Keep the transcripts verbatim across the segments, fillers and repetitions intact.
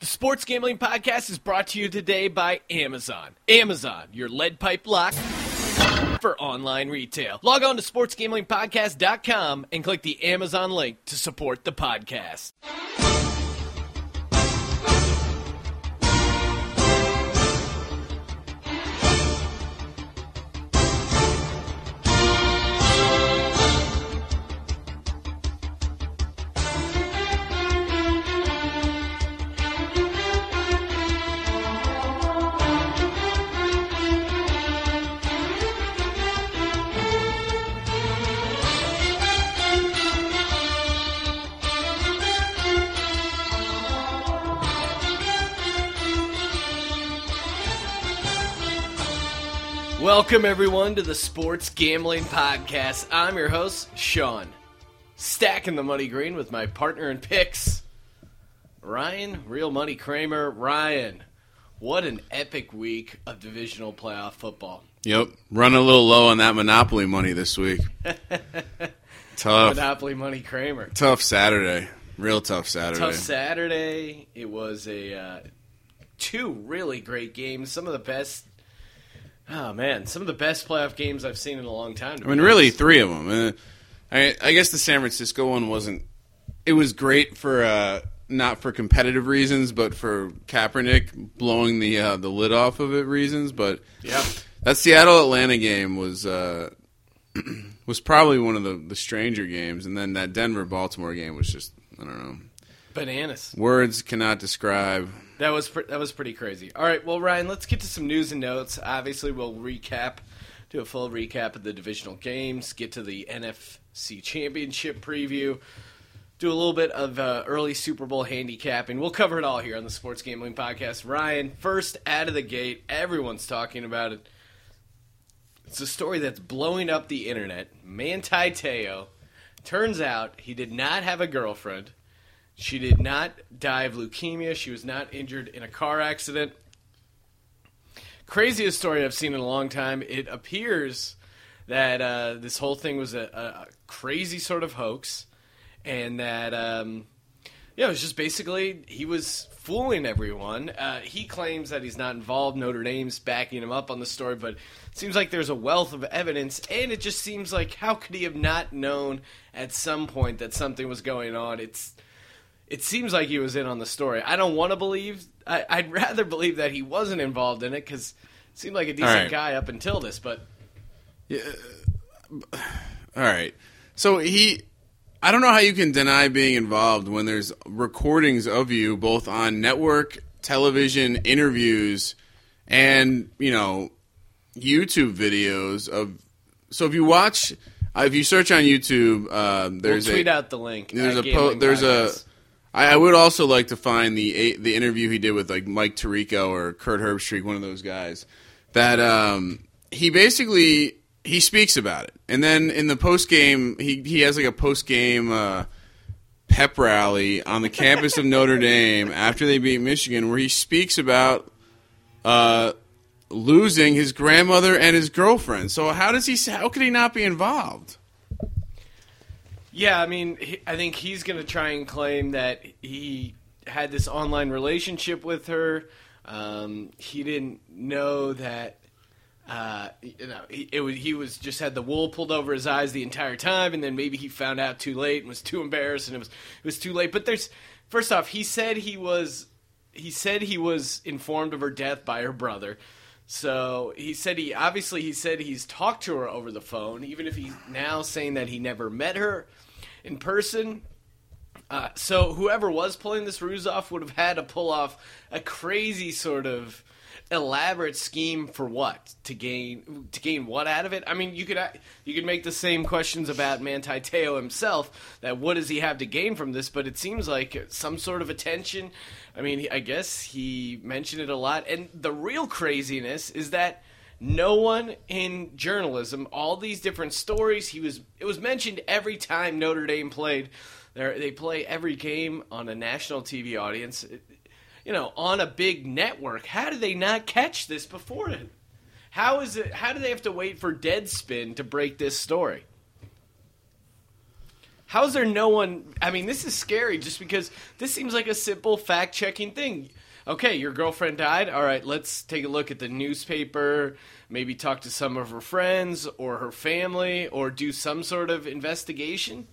The Sports Gambling Podcast is brought to you today by Amazon. Amazon, your lead pipe lock for online retail. Log on to sports gambling podcast dot com and click the Amazon link to support the podcast. Welcome, everyone, to the Sports Gambling Podcast. I'm your host, Sean. Stacking the money green with my partner in picks, Ryan, Real Money Kramer. Ryan, what an epic week of divisional playoff football. Yep, running a little low on that Monopoly money this week. Tough. Monopoly Money Kramer. Tough Saturday. Real tough Saturday. Tough Saturday. It was a uh, two really great games. Some of the best... Oh, man, some of the best playoff games I've seen in a long time. I mean, really, three of them. Uh, I, I guess the San Francisco one wasn't – it was great for uh, not for competitive reasons, but for Kaepernick blowing the uh, the lid off of it reasons. But yeah, that Seattle-Atlanta game was uh, was probably one of the, the stranger games. And then that Denver-Baltimore game was just, I don't know. Bananas. Words cannot describe – That was pre- that was pretty crazy. All right, well, Ryan, let's get to some news and notes. Obviously, we'll recap, do a full recap of the divisional games, get to the N F C Championship preview, do a little bit of uh, early Super Bowl handicapping. We'll cover it all here on the Sports Gambling Podcast. Ryan, first out of the gate, everyone's talking about it. It's a story that's blowing up the internet. Manti Te'o, turns out he did not have a girlfriend. She did not die of leukemia. She was not injured in a car accident. Craziest story I've seen in a long time. It appears that uh, this whole thing was a, a crazy sort of hoax, and that um, yeah, it was just basically he was fooling everyone. Uh, he claims that he's not involved. Notre Dame's backing him up on the story, but it seems like there's a wealth of evidence, and it just seems like how could he have not known at some point that something was going on? It's It seems like he was in on the story. I don't want to believe. I, I'd rather believe that he wasn't involved in it because it seemed like a decent right. guy up until this. But yeah, all right. So he, I don't know how you can deny being involved when there's recordings of you both on network television, interviews, and you know YouTube videos of. So if you watch, uh, if you search on YouTube, uh, there's we'll tweet a, out the link. There's a po- there's Podcast. a. I would also like to find the the interview he did with like Mike Tirico or Kurt Herbstreit, one of those guys. That um, he basically he speaks about it, and then in the post game he he has like a post game uh, pep rally on the campus of Notre Dame after they beat Michigan, where he speaks about uh, losing his grandmother and his girlfriend. So how does he? How could he not be involved? Yeah, I mean, he, I think he's going to try and claim that he had this online relationship with her. Um, he didn't know that, uh, you know, he, it was, he was just had the wool pulled over his eyes the entire time, and then maybe he found out too late and was too embarrassed, and it was it was too late. But there's, first off, he said he was he said he was informed of her death by her brother. So he said he obviously he said he's talked to her over the phone, even if he's now saying that he never met her in person. Uh, so whoever was pulling this ruse off would have had to pull off a crazy sort of elaborate scheme for what? To gain to gain what out of it? I mean, you could you could make the same questions about Manti Te'o himself, that what does he have to gain from this, but it seems like some sort of attention. I mean, I guess he mentioned it a lot, and the real craziness is that no one in journalism, all these different stories, he was it was mentioned every time Notre Dame played. They're, they play every game on a national T V audience, you know, on a big network. How did they not catch this before it? How is it? How do they have to wait for Deadspin to break this story? How is there no one? I mean, this is scary just because this seems like a simple fact-checking thing. Okay, your girlfriend died. All right, let's take a look at the newspaper, maybe talk to some of her friends or her family, or do some sort of investigation.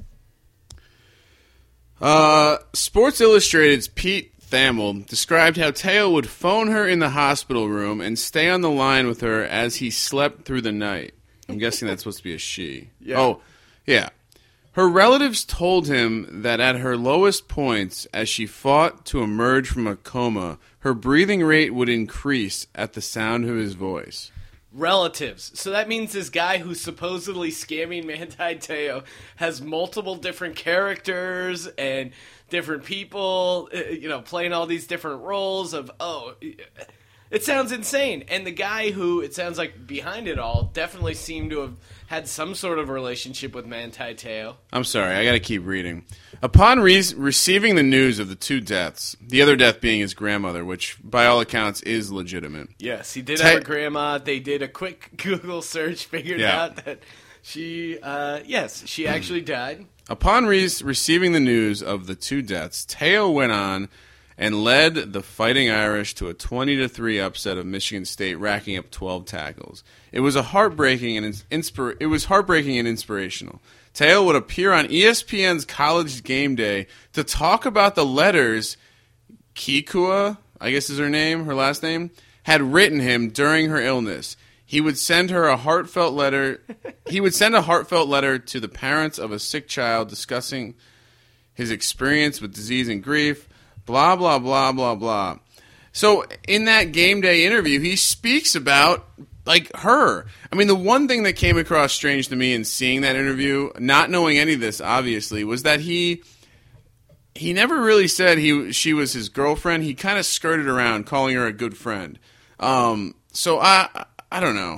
Uh, Sports Illustrated's Pete Thamel described how Teo would phone her in the hospital room and stay on the line with her as he slept through the night. I'm guessing that's supposed to be a she. Yeah. Oh, yeah. Her relatives told him that at her lowest points, as she fought to emerge from a coma, her breathing rate would increase at the sound of his voice. Relatives. So that means this guy who's supposedly scamming Manti Te'o has multiple different characters and different people, you know, playing all these different roles of, oh, it sounds insane. And the guy who, it sounds like behind it all, definitely seemed to have had some sort of relationship with Manti Te'o. I'm sorry, I gotta keep reading. Upon re- receiving the news of the two deaths, the other death being his grandmother, which by all accounts is legitimate. Yes, he did Te- have a grandma. They did a quick Google search, figured Yeah. out that she, uh, yes, she actually died. Upon re- receiving the news of the two deaths, Te'o went on and led the Fighting Irish to a twenty to three upset of Michigan State, racking up twelve tackles. It was a heartbreaking and inspir- It was heartbreaking and inspirational. Te'o would appear on E S P N's College Game Day to talk about the letters Kikua, I guess is her name, her last name, had written him during her illness. He would send her a heartfelt letter. He would send a heartfelt letter to the parents of a sick child discussing his experience with disease and grief. Blah, blah, blah, blah, blah. So in that game day interview, he speaks about, like, her. I mean, the one thing that came across strange to me in seeing that interview, not knowing any of this, obviously, was that he he never really said he she was his girlfriend. He kind of skirted around, calling her a good friend. Um, so I I don't know.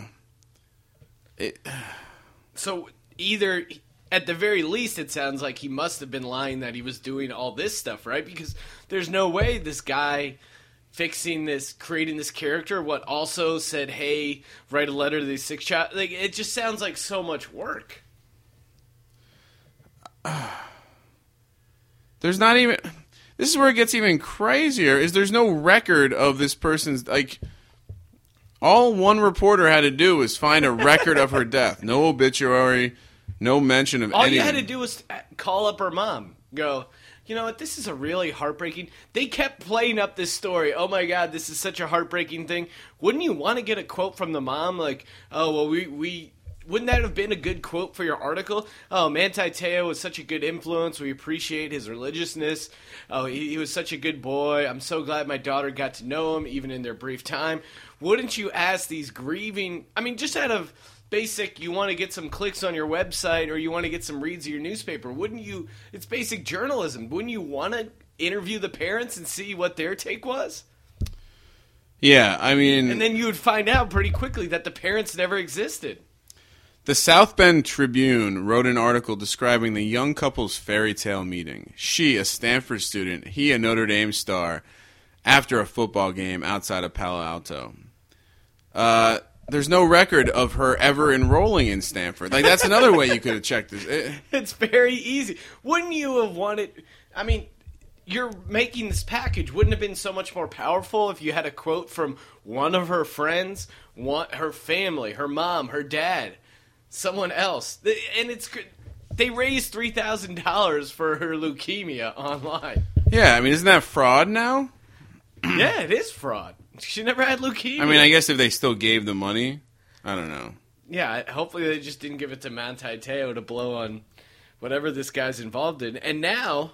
It, So either, at the very least, it sounds like he must have been lying that he was doing all this stuff, right? Because there's no way this guy fixing this, creating this character, what also said, hey, write a letter to these six child. Like, it just sounds like so much work. There's not even... This is where it gets even crazier, is there's no record of this person's... like. All one reporter had to do was find a record of her death. No obituary, no mention of All anything. you had to do was call up her mom. Go, you know what, this is a really heartbreaking... They kept playing up this story. Oh my God, this is such a heartbreaking thing. Wouldn't you want to get a quote from the mom? Like, oh, well, we... we wouldn't that have been a good quote for your article? Oh, Manti Te'o was such a good influence. We appreciate his religiousness. Oh, he, he was such a good boy. I'm so glad my daughter got to know him, even in their brief time. Wouldn't you ask these grieving... I mean, just out of basic, you want to get some clicks on your website or you want to get some reads of your newspaper, wouldn't you... It's basic journalism. Wouldn't you want to interview the parents and see what their take was? Yeah, I mean... And then you would find out pretty quickly that the parents never existed. The South Bend Tribune wrote an article describing the young couple's fairy tale meeting. She, a Stanford student, he, a Notre Dame star, after a football game outside of Palo Alto. Uh, there's no record of her ever enrolling in Stanford. Like, that's another way you could have checked this. It, It's very easy. Wouldn't you have wanted... I mean, you're making this package. Wouldn't it have been so much more powerful if you had a quote from one of her friends, one, her family, her mom, her dad, someone else? And it's... They raised three thousand dollars for her leukemia online. yeah, I mean, isn't that fraud now? Yeah, it is fraud. She never had leukemia. I mean, I guess if they still gave the money, I don't know. Yeah, hopefully they just didn't give it to Manti Te'o to blow on whatever this guy's involved in. And now,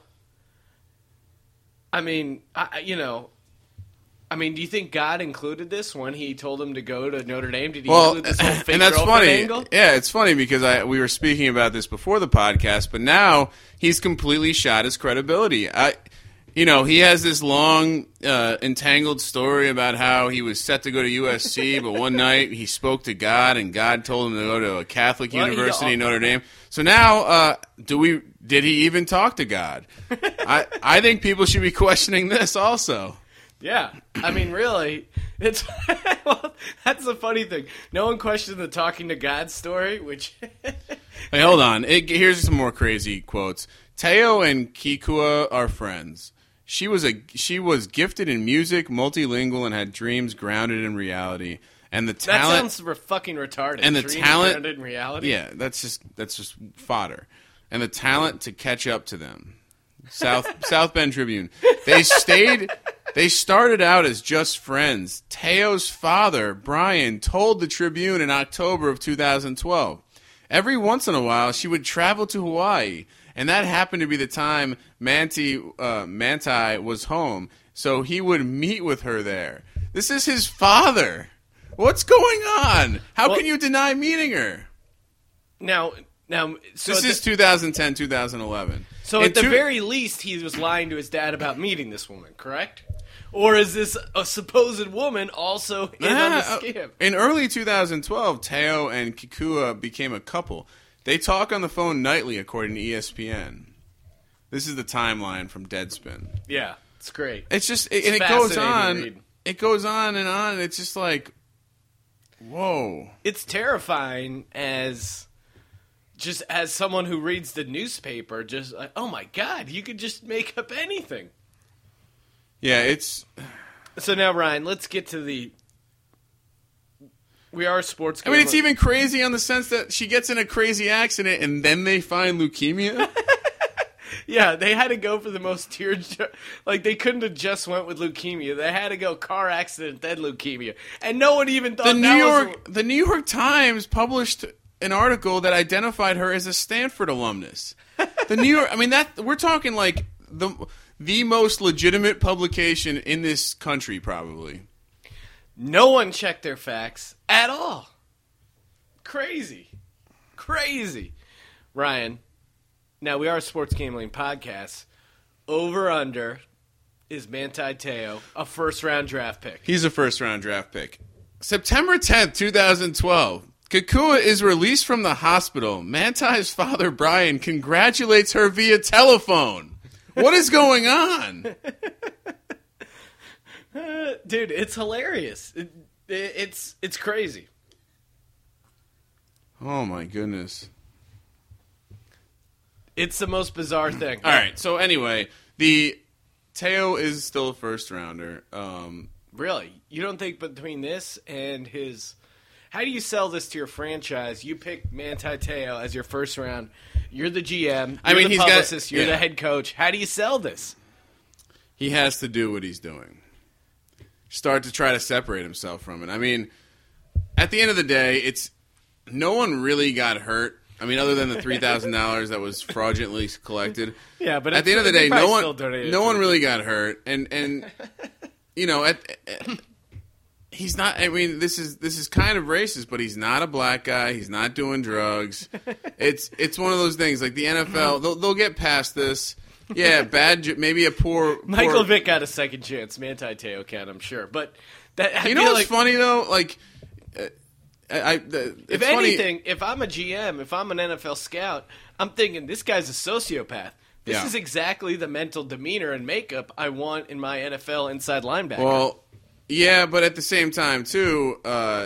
I mean, I, you know, I mean, do you think God included this when he told him to go to Notre Dame? Did he Well, include this whole fake and that's girlfriend funny. angle? Yeah, it's funny because I we were speaking about this before the podcast, but now he's completely shot his credibility. I, you know, he has this long, uh, entangled story about how he was set to go to U S C, but one night he spoke to God, and God told him to go to a Catholic Well, he- university, Notre Dame. So now, uh, do we? Did he even talk to God? I I think people should be questioning this also. Yeah, I mean, really, it's well, that's the funny thing. No one questioned the talking to God story, which Hey, hold on. It, here's some more crazy quotes. Teo and Kikua are friends. She was a she was gifted in music, multilingual, and had dreams grounded in reality. And the talent that sounds fucking retarded. And the dreams talent grounded in reality. Yeah, that's just that's just fodder. And the talent to catch up to them. South South Bend Tribune. They stayed. They started out as just friends. Teo's father, Brian, told the Tribune in October of two thousand twelve. Every once in a while, she would travel to Hawaii, and that happened to be the time Manti uh, Manti was home, so he would meet with her there. This is his father. What's going on? How well, can you deny meeting her? Now, now, so this is the, twenty ten, twenty eleven. So and at the two, very least, he was lying to his dad about meeting this woman, correct? Or is this a supposed woman also in ah, on the scam? In early twenty twelve, Teo and Kikua became a couple. They talk on the phone nightly, according to E S P N. This is the timeline from Deadspin. Yeah, it's great. It's just, it, and it goes on. It goes on and on, and it's just like, whoa. It's terrifying as just as someone who reads the newspaper, just like, oh my God, you could just make up anything. Yeah, it's... So now, Ryan, let's get to the... We are a sports... I mean, it's even crazy on the sense that she gets in a crazy accident and then they find leukemia. Yeah, they had to go for the most tear... Like, they couldn't have just went with leukemia. They had to go car accident, then leukemia. And no one even thought the New that York, was... The New York Times published an article that identified her as a Stanford alumnus. The New York... I mean, that we're talking like the... The most legitimate publication in this country, probably. No one checked their facts at all. Crazy. Crazy. Ryan, now we are a sports gambling podcast. Over under is Manti Teo, a first-round draft pick. He's a first-round draft pick. September tenth, twenty twelve. Kikua is released from the hospital. Manti's father, Brian, congratulates her via telephone. What is going on? uh, dude, it's hilarious. It, it, it's it's crazy. Oh, my goodness. It's the most bizarre thing. All right, so anyway, the Teo is still a first-rounder. Um, really? You don't think between this and his... How do you sell this to your franchise? You pick Manti Teo as your first round. You're the G M. You're I mean, the he's publicist. got, you're yeah. the head coach. How do you sell this? He has to do what he's doing. Start to try to separate himself from it. I mean, at the end of the day, it's no one really got hurt. I mean, other than the three thousand dollars that was fraudulently collected. Yeah, but at the end of the day, no one, no one really got hurt. And and you know, at, at he's not. I mean, this is this is kind of racist, but he's not a black guy. He's not doing drugs. It's it's one of those things like the N F L. They'll, they'll get past this. Yeah, bad. Maybe a poor. Michael poor, Vick got a second chance. Manti Teo can, I'm sure. But that I you know feel what's like, funny though? Like, uh, I, I the, if it's anything, funny. if I'm a G M, if I'm an N F L scout, I'm thinking this guy's a sociopath. This Yeah. is exactly the mental demeanor and makeup I want in my N F L inside linebacker. Well. Yeah, but at the same time, too, uh,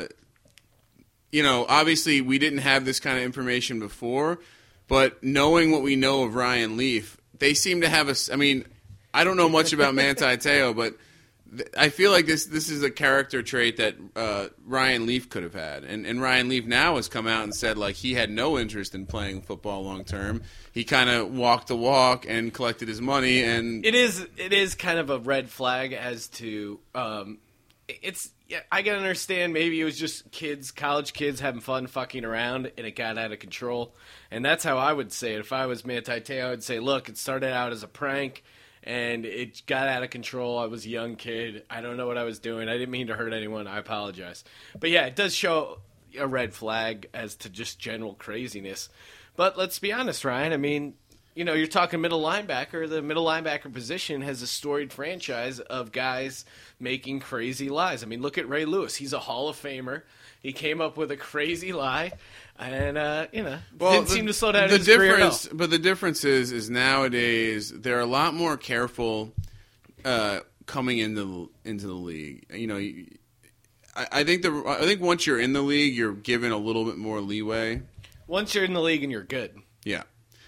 you know, obviously we didn't have this kind of information before, but knowing what we know of Ryan Leaf, they seem to have a. I mean, I don't know much about Manti Teo, but th- I feel like this this is a character trait that uh, Ryan Leaf could have had, and and Ryan Leaf now has come out and said like he had no interest in playing football long term. He kind of walked the walk and collected his money, and it is it is kind of a red flag as to. Um, It's yeah, I can understand maybe it was just kids, college kids having fun fucking around, and it got out of control. And that's how I would say it. If I was Manti Teo, I'd say, look, it started out as a prank, and it got out of control. I was a young kid. I don't know what I was doing. I didn't mean to hurt anyone. I apologize. But yeah, it does show a red flag as to just general craziness. But let's be honest, Ryan. I mean, you know, you're talking middle linebacker. The middle linebacker position has a storied franchise of guys making crazy lies. I mean, look at Ray Lewis. He's a Hall of Famer. He came up with a crazy lie, and uh, you know, well, didn't the, seem to slow down the his career at all. difference, but the difference is, is nowadays they're a lot more careful uh, coming into the, into the league. You know, I, I think the I think once you're in the league, you're given a little bit more leeway. Once you're in the league and you're good. Yeah.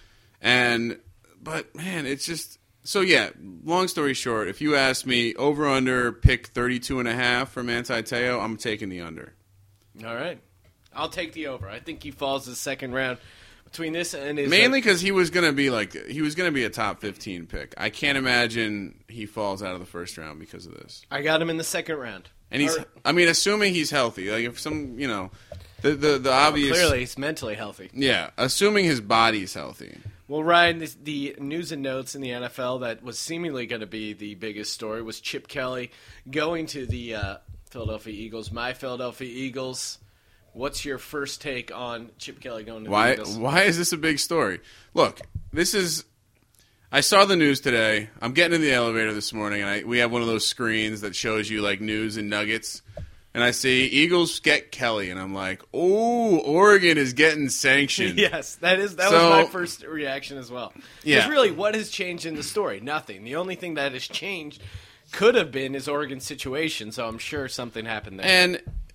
And, but, man, it's just, so yeah, long story short, if you ask me, over-under, pick thirty-two and a half for Manti Te'o, I'm taking the under. All right. I'll take the over. I think he falls the second round. Between this and his... Mainly because he was going to be like, he was going to be a top fifteen pick. I can't imagine he falls out of the first round because of this. I got him in the second round. And he's, I mean, assuming he's healthy. Like, if some, you know, the, the, the obvious... Well, clearly, he's mentally healthy. Yeah, assuming his body's healthy. Well, Ryan, this, the news and notes in the N F L that was seemingly going to be the biggest story was Chip Kelly going to the uh, Philadelphia Eagles, my Philadelphia Eagles. What's your first take on Chip Kelly going to why, the Eagles? Why is this a big story? Look, this is... I saw the news today. I'm getting in the elevator this morning, and I, we have one of those screens that shows you, like, news and nuggets. And I see Eagles get Kelly, and I'm like, oh, Oregon is getting sanctioned. Yes, that is that So- was my first reaction as well. Yeah. Because really, what has changed in the story? Nothing. The only thing that has changed could have been his Oregon situation, so I'm sure something happened there. And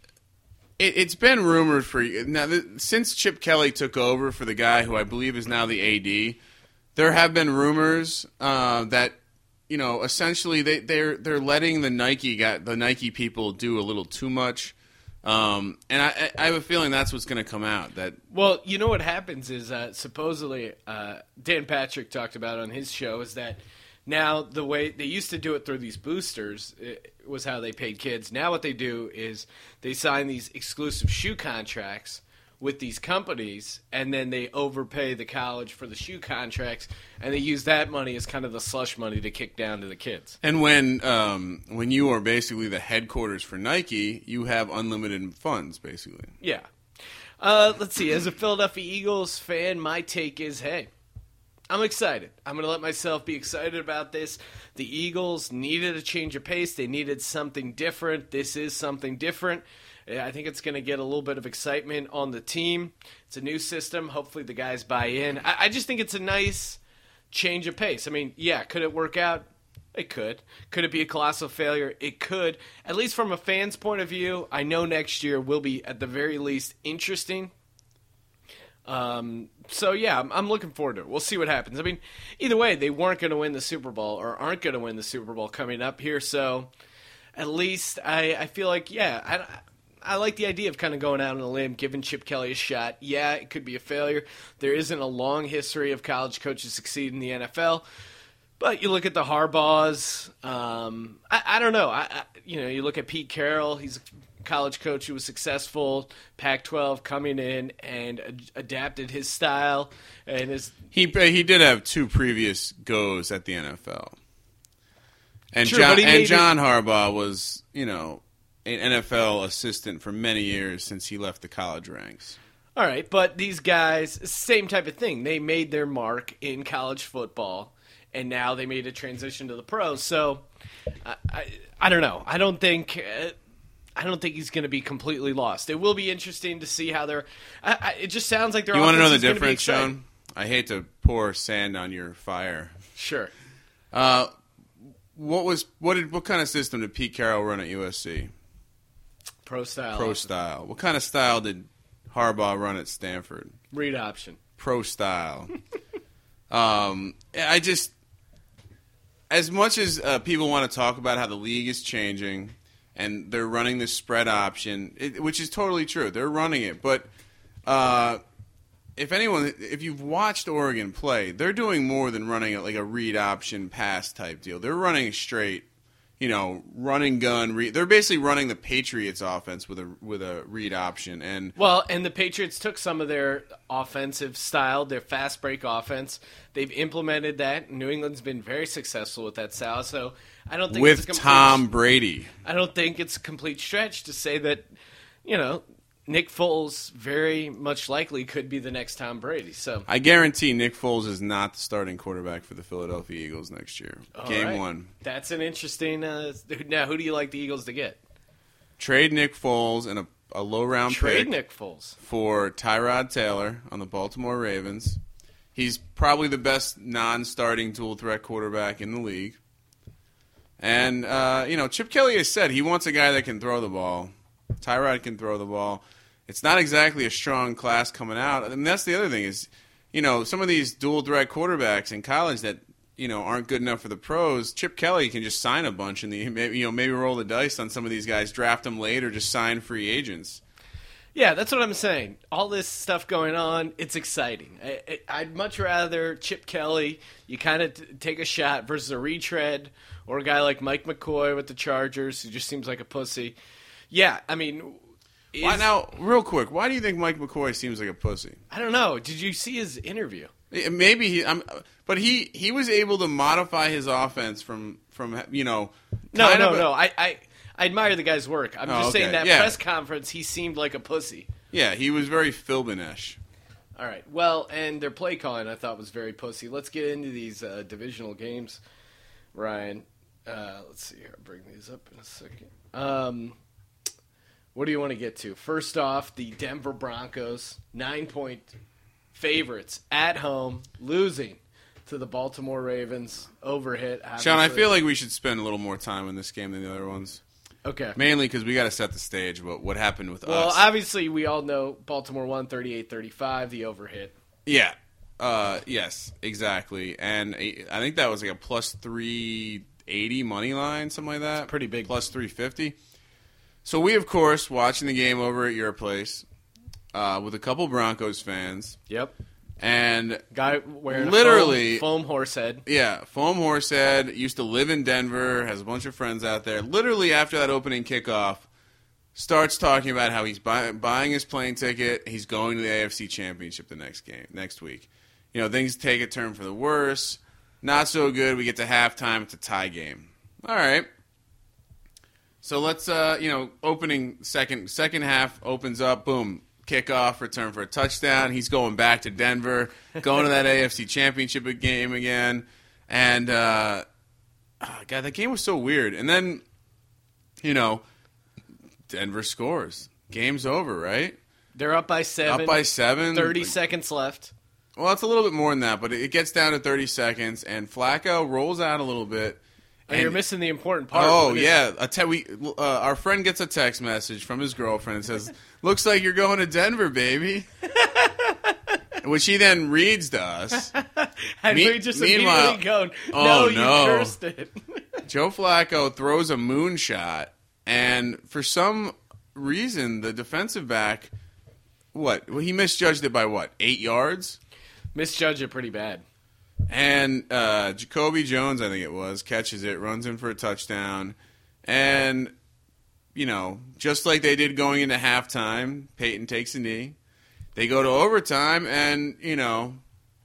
it, it's been rumored for now th- since Chip Kelly took over for the guy who I believe is now the A D. There have been rumors uh, that you know essentially they, they're they're letting the Nike guy, the Nike people do a little too much, um, and I, I have a feeling that's what's going to come out. That Well, you know what happens is uh, supposedly uh, Dan Patrick talked about on his show is that now the way they used to do it through these boosters it was how they paid kids. Now what they do is they sign these exclusive shoe contracts with these companies, and then they overpay the college for the shoe contracts, and they use that money as kind of the slush money to kick down to the kids. and when um, when you are basically the headquarters for Nike, you have unlimited funds basically. Yeah. Uh, let's see. As a Philadelphia Eagles fan, my take is, hey, I'm excited. I'm going to let myself be excited about this. The Eagles needed a change of pace. They needed something different. This is something different. I think it's going to get a little bit of excitement on the team. It's a new system. Hopefully the guys buy in. I, I just think it's a nice change of pace. I mean, yeah, could it work out? It could. Could it be a colossal failure? It could. At least from a fan's point of view, I know next year will be, at the very least, interesting. Um, so, yeah, I'm, I'm looking forward to it. We'll see what happens. I mean, either way, they weren't going to win the Super Bowl or aren't going to win the Super Bowl coming up here. So, at least I, I feel like, yeah, I, I like the idea of kind of going out on a limb, giving Chip Kelly a shot. Yeah, it could be a failure. There isn't a long history of college coaches succeed in the N F L. But you look at the Harbaughs. Um, I, I don't know. I, I, you know, you look at Pete Carroll. He's a college coach who was successful. Pac twelve coming in and ad- adapted his style and his. He he did have two previous goes at the N F L, and True, John but he and made John Harbaugh was you know an N F L assistant for many years since he left the college ranks. All right, but these guys, same type of thing. They made their mark in college football, and now they made a transition to the pros. So, I, I, I don't know. I don't think uh, I don't think he's going to be completely lost. It will be interesting to see how they're. I, I, it just sounds like they're. You want to know the difference, Sean? I hate to pour sand on your fire. Sure. Uh, what was what did what kind of system did Pete Carroll run at U S C? Pro style. Pro style. What kind of style did Harbaugh run at Stanford? Read option. Pro style. um, I just, as much as uh, people want to talk about how the league is changing and they're running this spread option, it, which is totally true. They're running it, but uh, if anyone, if you've watched Oregon play, they're doing more than running it like a read option pass type deal. They're running straight. You know, running gun. Re- they're basically running the Patriots offense with a with a read option, and Well, and the Patriots took some of their offensive style, their fast break offense. They've implemented that. New England's been very successful with that style. So I don't think with it's a complete, Tom Brady. I don't think it's a complete stretch to say that, you know, Nick Foles very much likely could be the next Tom Brady. So I guarantee Nick Foles is not the starting quarterback for the Philadelphia Eagles next year. all Game right. one. That's an interesting. Uh, now, who do you like the Eagles to get? Trade Nick Foles and a, a low round Trade pick Nick Foles for Tyrod Taylor on the Baltimore Ravens. He's probably the best non-starting dual threat quarterback in the league. And uh, you know, Chip Kelly has said he wants a guy that can throw the ball. Tyrod can throw the ball. it's not exactly a strong class coming out. I mean, that's the other thing is, you know, some of these dual threat quarterbacks in college that, you know, aren't good enough for the pros. Chip Kelly can just sign a bunch and the, maybe, you know, maybe roll the dice on some of these guys, draft them late, or just sign free agents. Yeah, that's what I'm saying. All this stuff going on, it's exciting. I, I'd much rather Chip Kelly, you kind of t- take a shot versus a retread, or a guy like Mike McCoy with the Chargers who just seems like a pussy. Yeah, I mean... Is, why, now, real quick, why do you think Mike McCoy seems like a pussy? I don't know. Did you see his interview? Maybe he, I'm, but he, he was able to modify his offense from, from you know... No, no, a, no. I... I I admire the guy's work. I'm oh, just okay. saying that yeah. press conference, he seemed like a pussy. Yeah, he was very Philbin-ish. All right. Well, and their play calling I thought was very pussy. Let's get into these uh, divisional games, Ryan. Uh, let's see here. I'll bring these up in a second. Um, what do you want to get to? First off, the Denver Broncos, nine-point favorites at home, losing to the Baltimore Ravens. Overhit. Obviously. Sean, I feel like we should spend a little more time in this game than the other ones. Okay. Mainly because we got to set the stage about what happened with well, us. Well, obviously, we all know Baltimore won thirty-eight thirty-five, the overhit. Yeah. Uh, yes, exactly. And I think that was like a plus three eighty money line, something like that. It's pretty big. Plus three fifty. So we, of course, watching the game over at your place uh, with a couple Broncos fans. Yep. And guy wearing literally a foam, foam horse head. Yeah, foam horse head. Used to live in Denver. Has a bunch of friends out there. Literally after that opening kickoff, starts talking about how he's buy, buying his plane ticket. He's going to the A F C Championship the next game next week. You know, things take a turn for the worse. Not so good. We get to halftime. It's a tie game. All right. So let's uh, you know, opening second second half opens up. Boom. Kickoff, return for a touchdown. He's going back to Denver, going to that A F C Championship game again. And, uh, oh God, that game was so weird. And then, you know, Denver scores. Game's over, right? They're up by seven. Up by seven. thirty like, seconds left. Well, it's a little bit more than that, but it gets down to thirty seconds, and Flacco rolls out a little bit. And, and you're missing the important part. Oh, yeah. A te- we, uh, our friend gets a text message from his girlfriend and says, looks like you're going to Denver, baby. Which he then reads to us. and Me- we just meanwhile, immediately go, no, oh, you no. cursed it. Joe Flacco throws a moonshot, and for some reason, the defensive back, what? Well, he misjudged it by what? Eight yards? Misjudged it pretty bad. And uh, Jacoby Jones, I think it was, catches it, runs in for a touchdown. And, you know, just like they did going into halftime, Peyton takes a knee. They go to overtime, and, you know,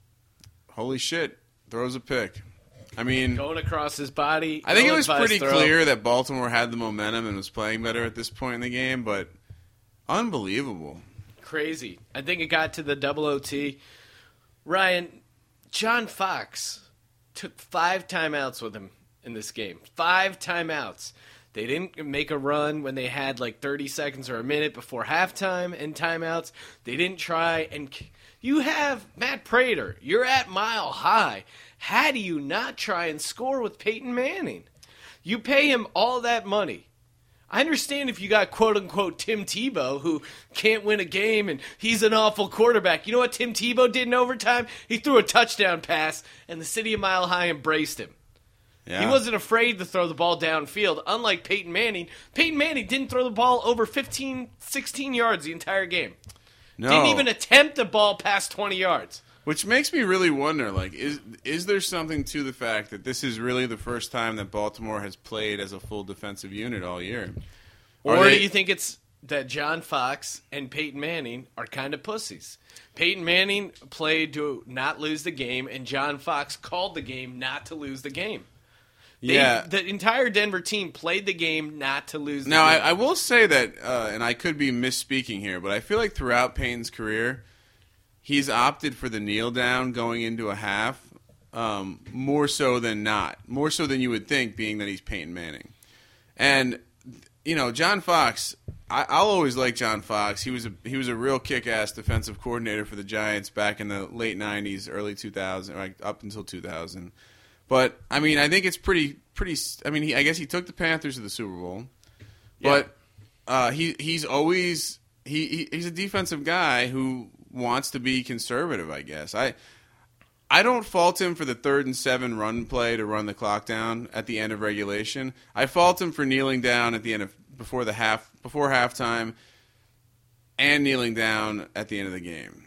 holy shit, throws a pick. I mean, going across his body. I think no it was pretty throw. clear that Baltimore had the momentum and was playing better at this point in the game, but unbelievable. Crazy. I think it got to the double O T. Ryan, John Fox took five timeouts with him in this game. Five timeouts. They didn't make a run when they had like thirty seconds or a minute before halftime and timeouts. They didn't try. And you have Matt Prater. You're at Mile High. How do you not try and score with Peyton Manning? You pay him all that money. I understand if you got quote-unquote Tim Tebow who can't win a game and he's an awful quarterback. You know what Tim Tebow did in overtime? He threw a touchdown pass and the city of Mile High embraced him. Yeah. He wasn't afraid to throw the ball downfield, unlike Peyton Manning. Peyton Manning didn't throw the ball over fifteen, sixteen yards the entire game. No. Didn't even attempt a ball past twenty yards. Which makes me really wonder, like, is is there something to the fact that this is really the first time that Baltimore has played as a full defensive unit all year? Or Are they- do you think it's that John Fox and Peyton Manning are kind of pussies? Peyton Manning played to not lose the game, and John Fox called the game not to lose the game. They, Yeah. The entire Denver team played the game not to lose the Now, I, game. I will say that, uh, and I could be misspeaking here, but I feel like throughout Peyton's career, he's opted for the kneel down going into a half, um, more so than not. More so than you would think, being that he's Peyton Manning. And, you know, John Fox, I, I'll always like John Fox. He was a he was a real kick-ass defensive coordinator for the Giants back in the late nineties, early two thousands, like up until two thousand. But, I mean, I think it's pretty, pretty. I mean, he, I guess he took the Panthers to the Super Bowl. But uh, he he's always, he, he he's a defensive guy who wants to be conservative, I guess. I I don't fault him for the third and seven run play to run the clock down at the end of regulation. I fault him for kneeling down at the end of before the half before halftime and kneeling down at the end of the game.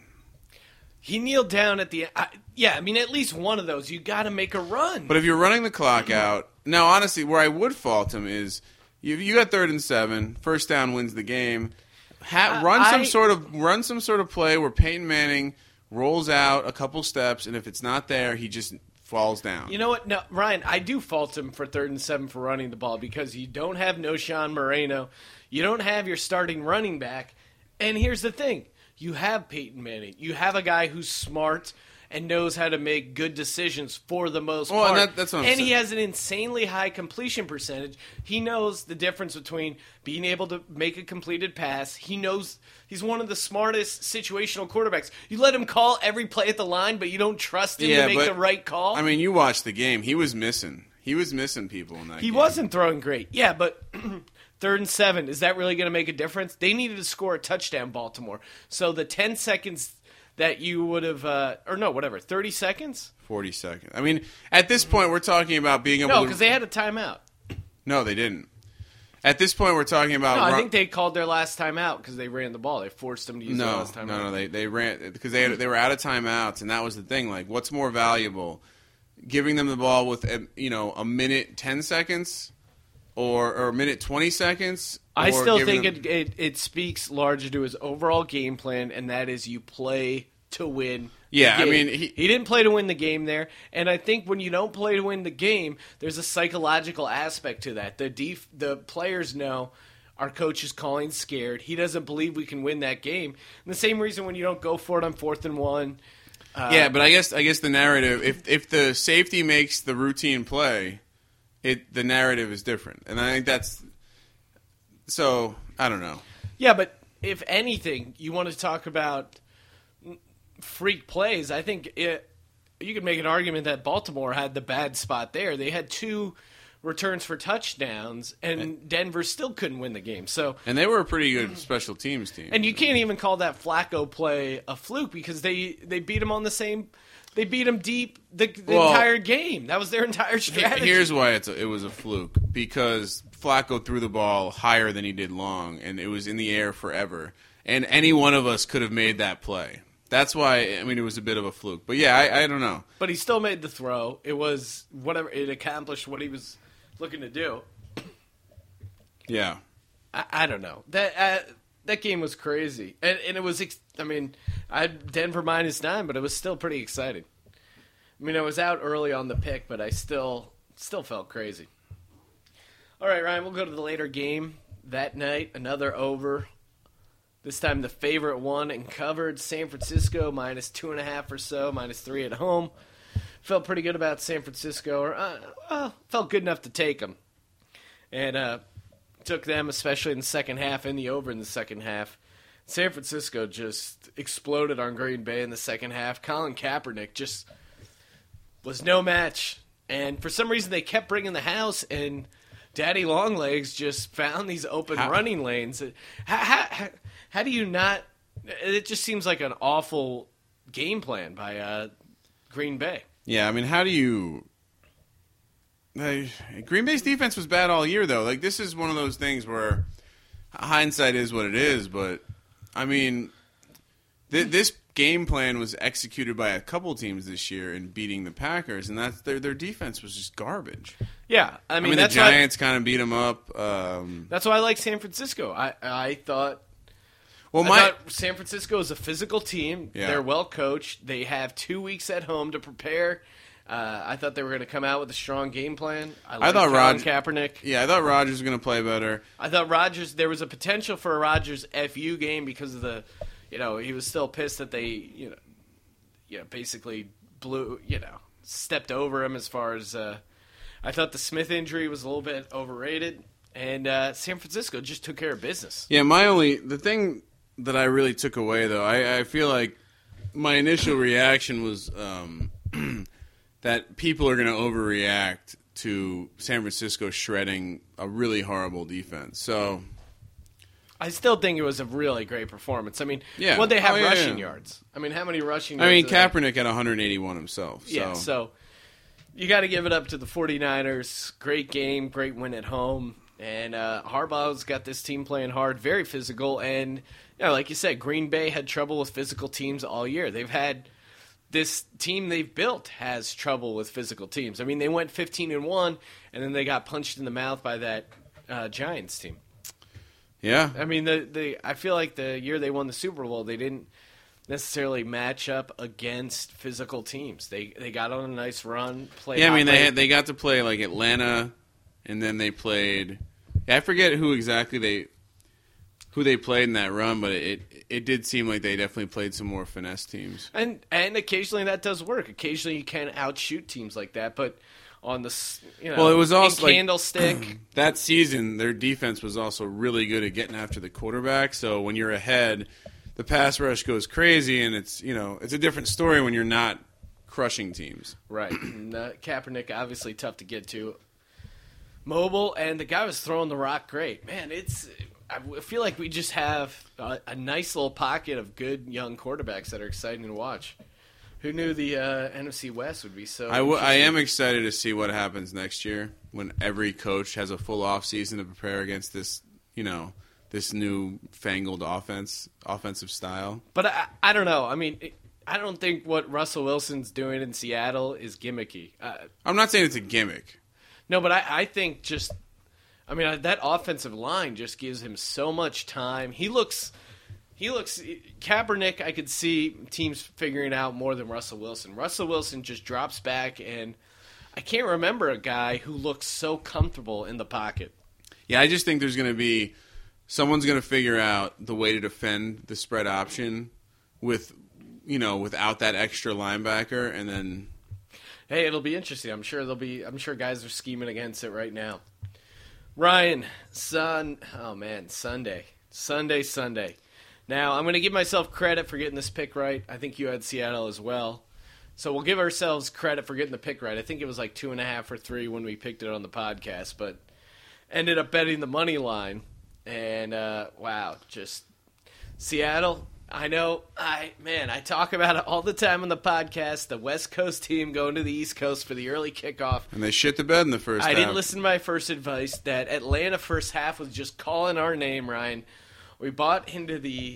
He kneeled down at the uh, yeah. I mean, at least one of those. You got to make a run. But if you're running the clock out, now honestly, where I would fault him is you you got third and seven, first down wins the game. Ha- Uh, run some I- sort of run some sort of play where Peyton Manning rolls out a couple steps, and if it's not there, he just falls down. You know what? No, Ryan, I do fault him for third and seven for running the ball because you don't have Noshan Moreno. You don't have your starting running back. And here's the thing. You have Peyton Manning. You have a guy who's smart and knows how to make good decisions for the most Well, part. and that- that's what I'm and he saying. has an insanely high completion percentage. He knows the difference between being able to make a completed pass. He knows he's one of the smartest situational quarterbacks. You let him call every play at the line, but you don't trust him Yeah, to make but- the right call. I mean, you watched the game. He was missing. He was missing people in that He game. wasn't throwing great. Yeah, but third and seven, is that really going to make a difference? They needed to score a touchdown, Baltimore. So the ten seconds that you would have, uh, or no, whatever, thirty seconds? forty seconds. I mean, at this point, we're talking about being able No, to... because they had a timeout. No, they didn't. At this point, we're talking about... No, I run- think they called their last timeout because they ran the ball. They forced them to use their No, last timeout. no, no. They they ran because they had, they were out of timeouts, and that was the thing. Like, what's more valuable, giving them the ball with a, you know a minute ten seconds, or or a minute twenty seconds? I or still giving think them- it, it it speaks larger to his overall game plan, and that is you play to win. the Yeah, I game. mean, he- he didn't play to win the game there, and I think when you don't play to win the game, there's a psychological aspect to that. The def- the players know our coach is calling scared. He doesn't believe we can win that game. And the same reason when you don't go for it on fourth and one. Uh, yeah, but I guess I guess the narrative, if if the safety makes the routine play, it the narrative is different, and I think that's so. I don't know. Yeah, but if anything, you want to talk about freak plays, I think it, you could make an argument that Baltimore had the bad spot there. They had two returns for touchdowns, and Denver still couldn't win the game. So, And they were a pretty good special teams team. and you can't even call that Flacco play a fluke because they they beat him on the same. They beat him deep the, the Well, entire game. That was their entire strategy. Here's why it's a, it was a fluke, because Flacco threw the ball higher than he did long, and it was in the air forever. And any one of us could have made that play. That's why, I mean, it was a bit of a fluke. But yeah, I, I don't know. But he still made the throw. It was whatever. It accomplished what he was looking to do. Yeah. I, I don't know. That uh, that game was crazy, and and it was. Ex- I mean, I had Denver minus nine, but it was still pretty exciting. I mean, I was out early on the pick, but I still still felt crazy. All right, Ryan, we'll go to the later game that night. Another over. This time the favorite won and covered. San Francisco minus two and a half or so, minus three at home. Felt pretty good about San Francisco, or uh, well, felt good enough to take them, and uh, took them, especially in the second half, and the over in the second half. San Francisco just exploded on Green Bay in the second half. Colin Kaepernick just was no match, and for some reason they kept bringing the house, and Daddy Longlegs just found these open How- running lanes. How, how, how, how do you not? It just seems like an awful game plan by uh, Green Bay. Yeah, I mean, how do you... Uh, Green Bay's defense was bad all year, though. Like, this is one of those things where hindsight is what it is, but, I mean, th- this game plan was executed by a couple teams this year in beating the Packers, and that's their their defense was just garbage. Yeah, I I mean, mean, the that's why, Giants kind of beat them up. Um, that's why I like San Francisco. I I thought well, I my thought San Francisco is a physical team. Yeah. They're well coached. They have two weeks at home to prepare. Uh, I thought they were going to come out with a strong game plan. I, like thought Colin Rod- Kaepernick. yeah, I thought Rodgers was going to play better. I thought Rodgers. There was a potential for a Rodgers F U game because of the, you know, he was still pissed that they, you know, you know, basically blew, you know, stepped over him as far as. Uh, I thought the Smith injury was a little bit overrated, and uh, San Francisco just took care of business. Yeah, my only the thing that I really took away though, I, I feel like my initial reaction was um, that people are going to overreact to San Francisco shredding a really horrible defense. So I still think it was a really great performance. I mean, Yeah. what they have Oh, yeah, rushing yeah. yards. I mean, how many rushing I yards? mean, do they have? Kaepernick had one hundred eighty-one himself. So. Yeah, so you got to give it up to the 49ers. Great game, great win at home. And uh, Harbaugh's got this team playing hard, very physical. And, you know, like you said, Green Bay had trouble with physical teams all year. They've had this team they've built has trouble with physical teams. I mean, they went fifteen and one, and then they got punched in the mouth by that uh, Giants team. Yeah. I mean, the the I feel like the year they won the Super Bowl, they didn't necessarily match up against physical teams. They they got on a nice run. Played Yeah, I mean, hot they late. had, they got to play, like, Atlanta, and then they played... I forget who exactly they... who they played in that run, but it it did seem like they definitely played some more finesse teams. And and occasionally that does work. Occasionally you can outshoot teams like that, but on the s- you know, Well, it was also in like- Candlestick. That season, their defense was also really good at getting after the quarterback. So when you're ahead, the pass rush goes crazy, and it's you know it's a different story when you're not crushing teams. Right. And, uh, Kaepernick obviously tough to get to. Mobile, and the guy was throwing the rock great. Man, it's I feel like we just have a, a nice little pocket of good young quarterbacks that are exciting to watch. Who knew the uh, N F C West would be so I, w- I interesting? am excited to see what happens next year when every coach has a full off season to prepare against this, you know, this new fangled offense, offensive style. But I, I don't know. I mean, it, I don't think what Russell Wilson's doing in Seattle is gimmicky. Uh, I'm not saying it's a gimmick. no, but I, I think just, I mean, that offensive line just gives him so much time. He looks, he looks, Kaepernick, I could see teams figuring out more than Russell Wilson. Russell Wilson just drops back, and I can't remember a guy who looks so comfortable in the pocket. Yeah, I just think there's going to be someone's going to figure out the way to defend the spread option with, you know, without that extra linebacker, and then Hey, it'll be interesting. I'm sure there'll be. I'm sure guys are scheming against it right now. Ryan, son. Oh man, Sunday, Sunday, Sunday. Now I'm going to give myself credit for getting this pick right. I think you had Seattle as well, so we'll give ourselves credit for getting the pick right. I think it was like two and a half or three when we picked it on the podcast, but ended up betting the money line. And uh, wow, just Seattle. I know, I man, I talk about it all the time on the podcast. The West Coast team going to the East Coast for the early kickoff. and they shit the bed in the first I half. didn't listen to my first advice. That Atlanta first half was just calling our name, Ryan. We bought into the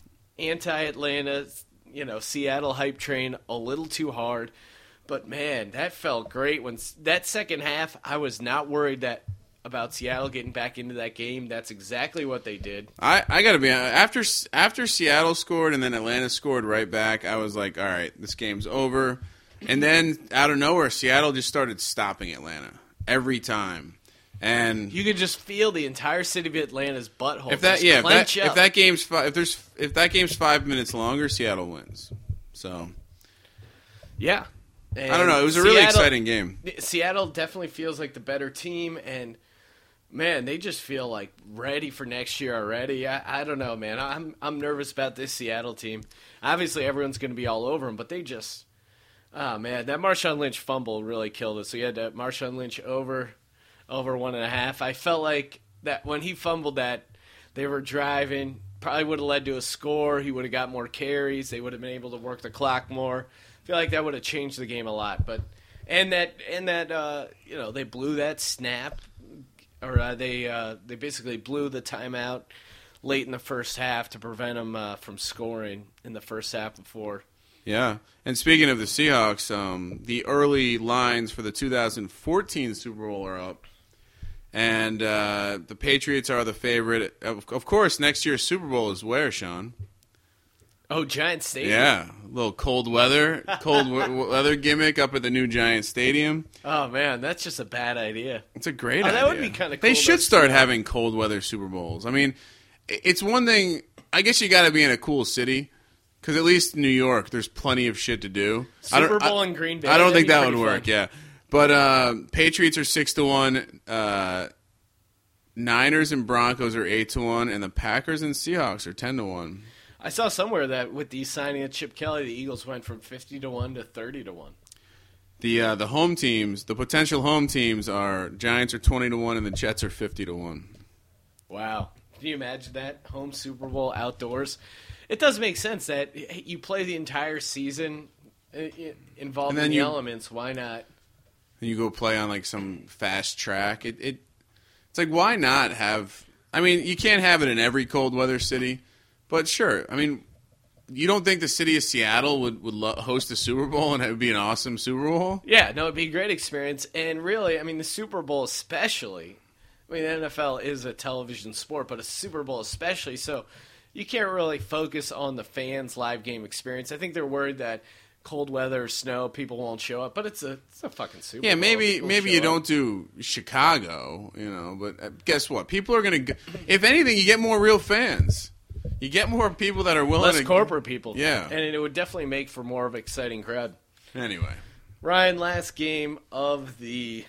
anti-Atlanta, you know, Seattle hype train a little too hard. But man, that felt great when that second half. I was not worried that. About Seattle getting back into that game. That's exactly what they did. I, I got to be honest. After after Seattle scored and then Atlanta scored right back, I was like, all right, this game's over. And then out of nowhere, Seattle just started stopping Atlanta every time. And You could just feel the entire city of Atlanta's butthole. if that just yeah, if that, clench if up. that game's fi- if there's if that game's five minutes longer, Seattle wins. So yeah, I don't know. It was a really Seattle- exciting game. Seattle definitely feels like the better team, and man, they just feel like ready for next year already. I, I don't know, man. I'm I'm nervous about this Seattle team. Obviously, everyone's going to be all over them, but they just, oh man, that Marshawn Lynch fumble really killed us. So you had that Marshawn Lynch over, over one and a half. I felt like that when he fumbled that, they were driving. Probably would have led to a score. He would have got more carries. They would have been able to work the clock more. I feel like that would have changed the game a lot. But and that and that uh, you know they blew that snap. Or uh, they uh, they basically blew the timeout late in the first half to prevent them uh, from scoring in the first half before. Yeah. And speaking of the Seahawks, um, the early lines for the two thousand fourteen Super Bowl are up. And uh, the Patriots are the favorite. Of, of course, next year's Super Bowl is where, Sean? Oh, Giant Stadium. Yeah. A little cold weather, cold w- weather gimmick up at the new Giant Stadium. Oh, man, that's just a bad idea. It's a great Oh, idea. that would be kinda They cool, should though. start having cold weather Super Bowls. I mean, i- it's one thing. I guess you got to be in a cool city. Because at least in New York, there's plenty of shit to do. I don't- Super Bowl I- in Green Bay. I don't that'd think be that would pretty work. fun. Yeah, but uh, Patriots are six to one. Uh, Niners and Broncos are eight to one, and the Packers and Seahawks are ten to one. I saw somewhere that with the signing of Chip Kelly, the Eagles went from fifty to one to thirty to one. The uh, the home teams, the potential home teams are Giants are twenty to one, and the Jets are fifty to one. Wow. Can you imagine that? Home Super Bowl outdoors. It does make sense that you play the entire season involved in the you, elements. Why not? And you go play on like some fast track. It, it It's like, why not have... I mean, you can't have it in every cold weather city, but sure. I mean, you don't think the city of Seattle would, would lo- host a Super Bowl and it would be an awesome Super Bowl? Yeah, no, it'd be a great experience. And really, I mean, the Super Bowl especially... I mean, the N F L is a television sport, but a Super Bowl especially, so you can't really focus on the fans' live game experience. I think they're worried that cold weather or snow, people won't show up, but it's a it's a fucking Super yeah, Bowl. Yeah, maybe People maybe you up. don't do Chicago, you know, but uh, guess what? People are going to, if anything, you get more real fans. You get more people that are willing Less to... corporate people. Yeah. And it would definitely make for more of an exciting crowd. Anyway. Ryan, last game of the...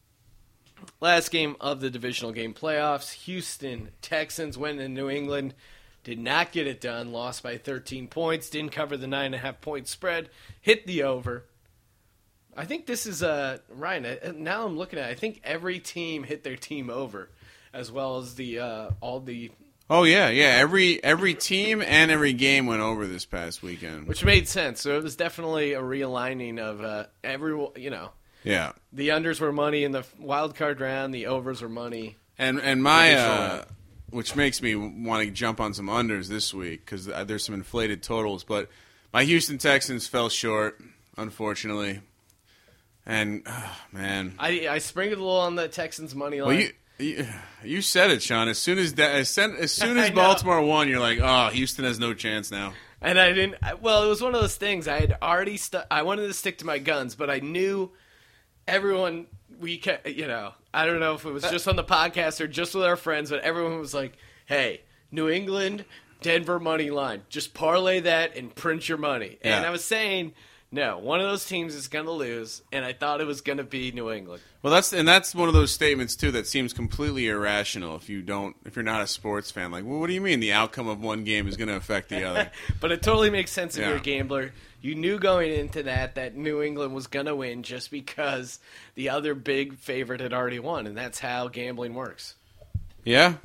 Last game of the divisional game playoffs, Houston Texans went in New England, did not get it done, lost by thirteen points, didn't cover the nine and a half point spread, hit the over. I think this is uh, Ryan. Now I'm looking at it, I think every team hit their team over, as well as the uh, all the. Oh yeah, yeah. Every every team and every game went over this past weekend, which made sense. So it was definitely a realigning of uh, every you know. Yeah. The unders were money in the wild card round. The overs were money. And and my, uh, which makes me want to jump on some unders this week because there's some inflated totals. But my Houston Texans fell short, unfortunately. And, oh, man. I I sprinkled a little on the Texans money line. Well, you, you, you said it, Sean. As soon as that, as, as soon as Baltimore won, you're like, oh, Houston has no chance now. And I didn't. Well, it was one of those things. I had already. Stu- I wanted to stick to my guns, but I knew. Everyone, we can, you know, I don't know if it was just on the podcast or just with our friends, but everyone was like, hey, New England, Denver money line. Just parlay that and print your money. And yeah. I was saying, no, one of those teams is going to lose, and I thought it was going to be New England. Well, that's and that's one of those statements, too, that seems completely irrational if you don't, if you're not a sports fan. Like, well, what do you mean the outcome of one game is going to affect the other? But it totally makes sense if yeah. you're a gambler. You knew going into that that New England was going to win just because the other big favorite had already won, and that's how gambling works. Yeah.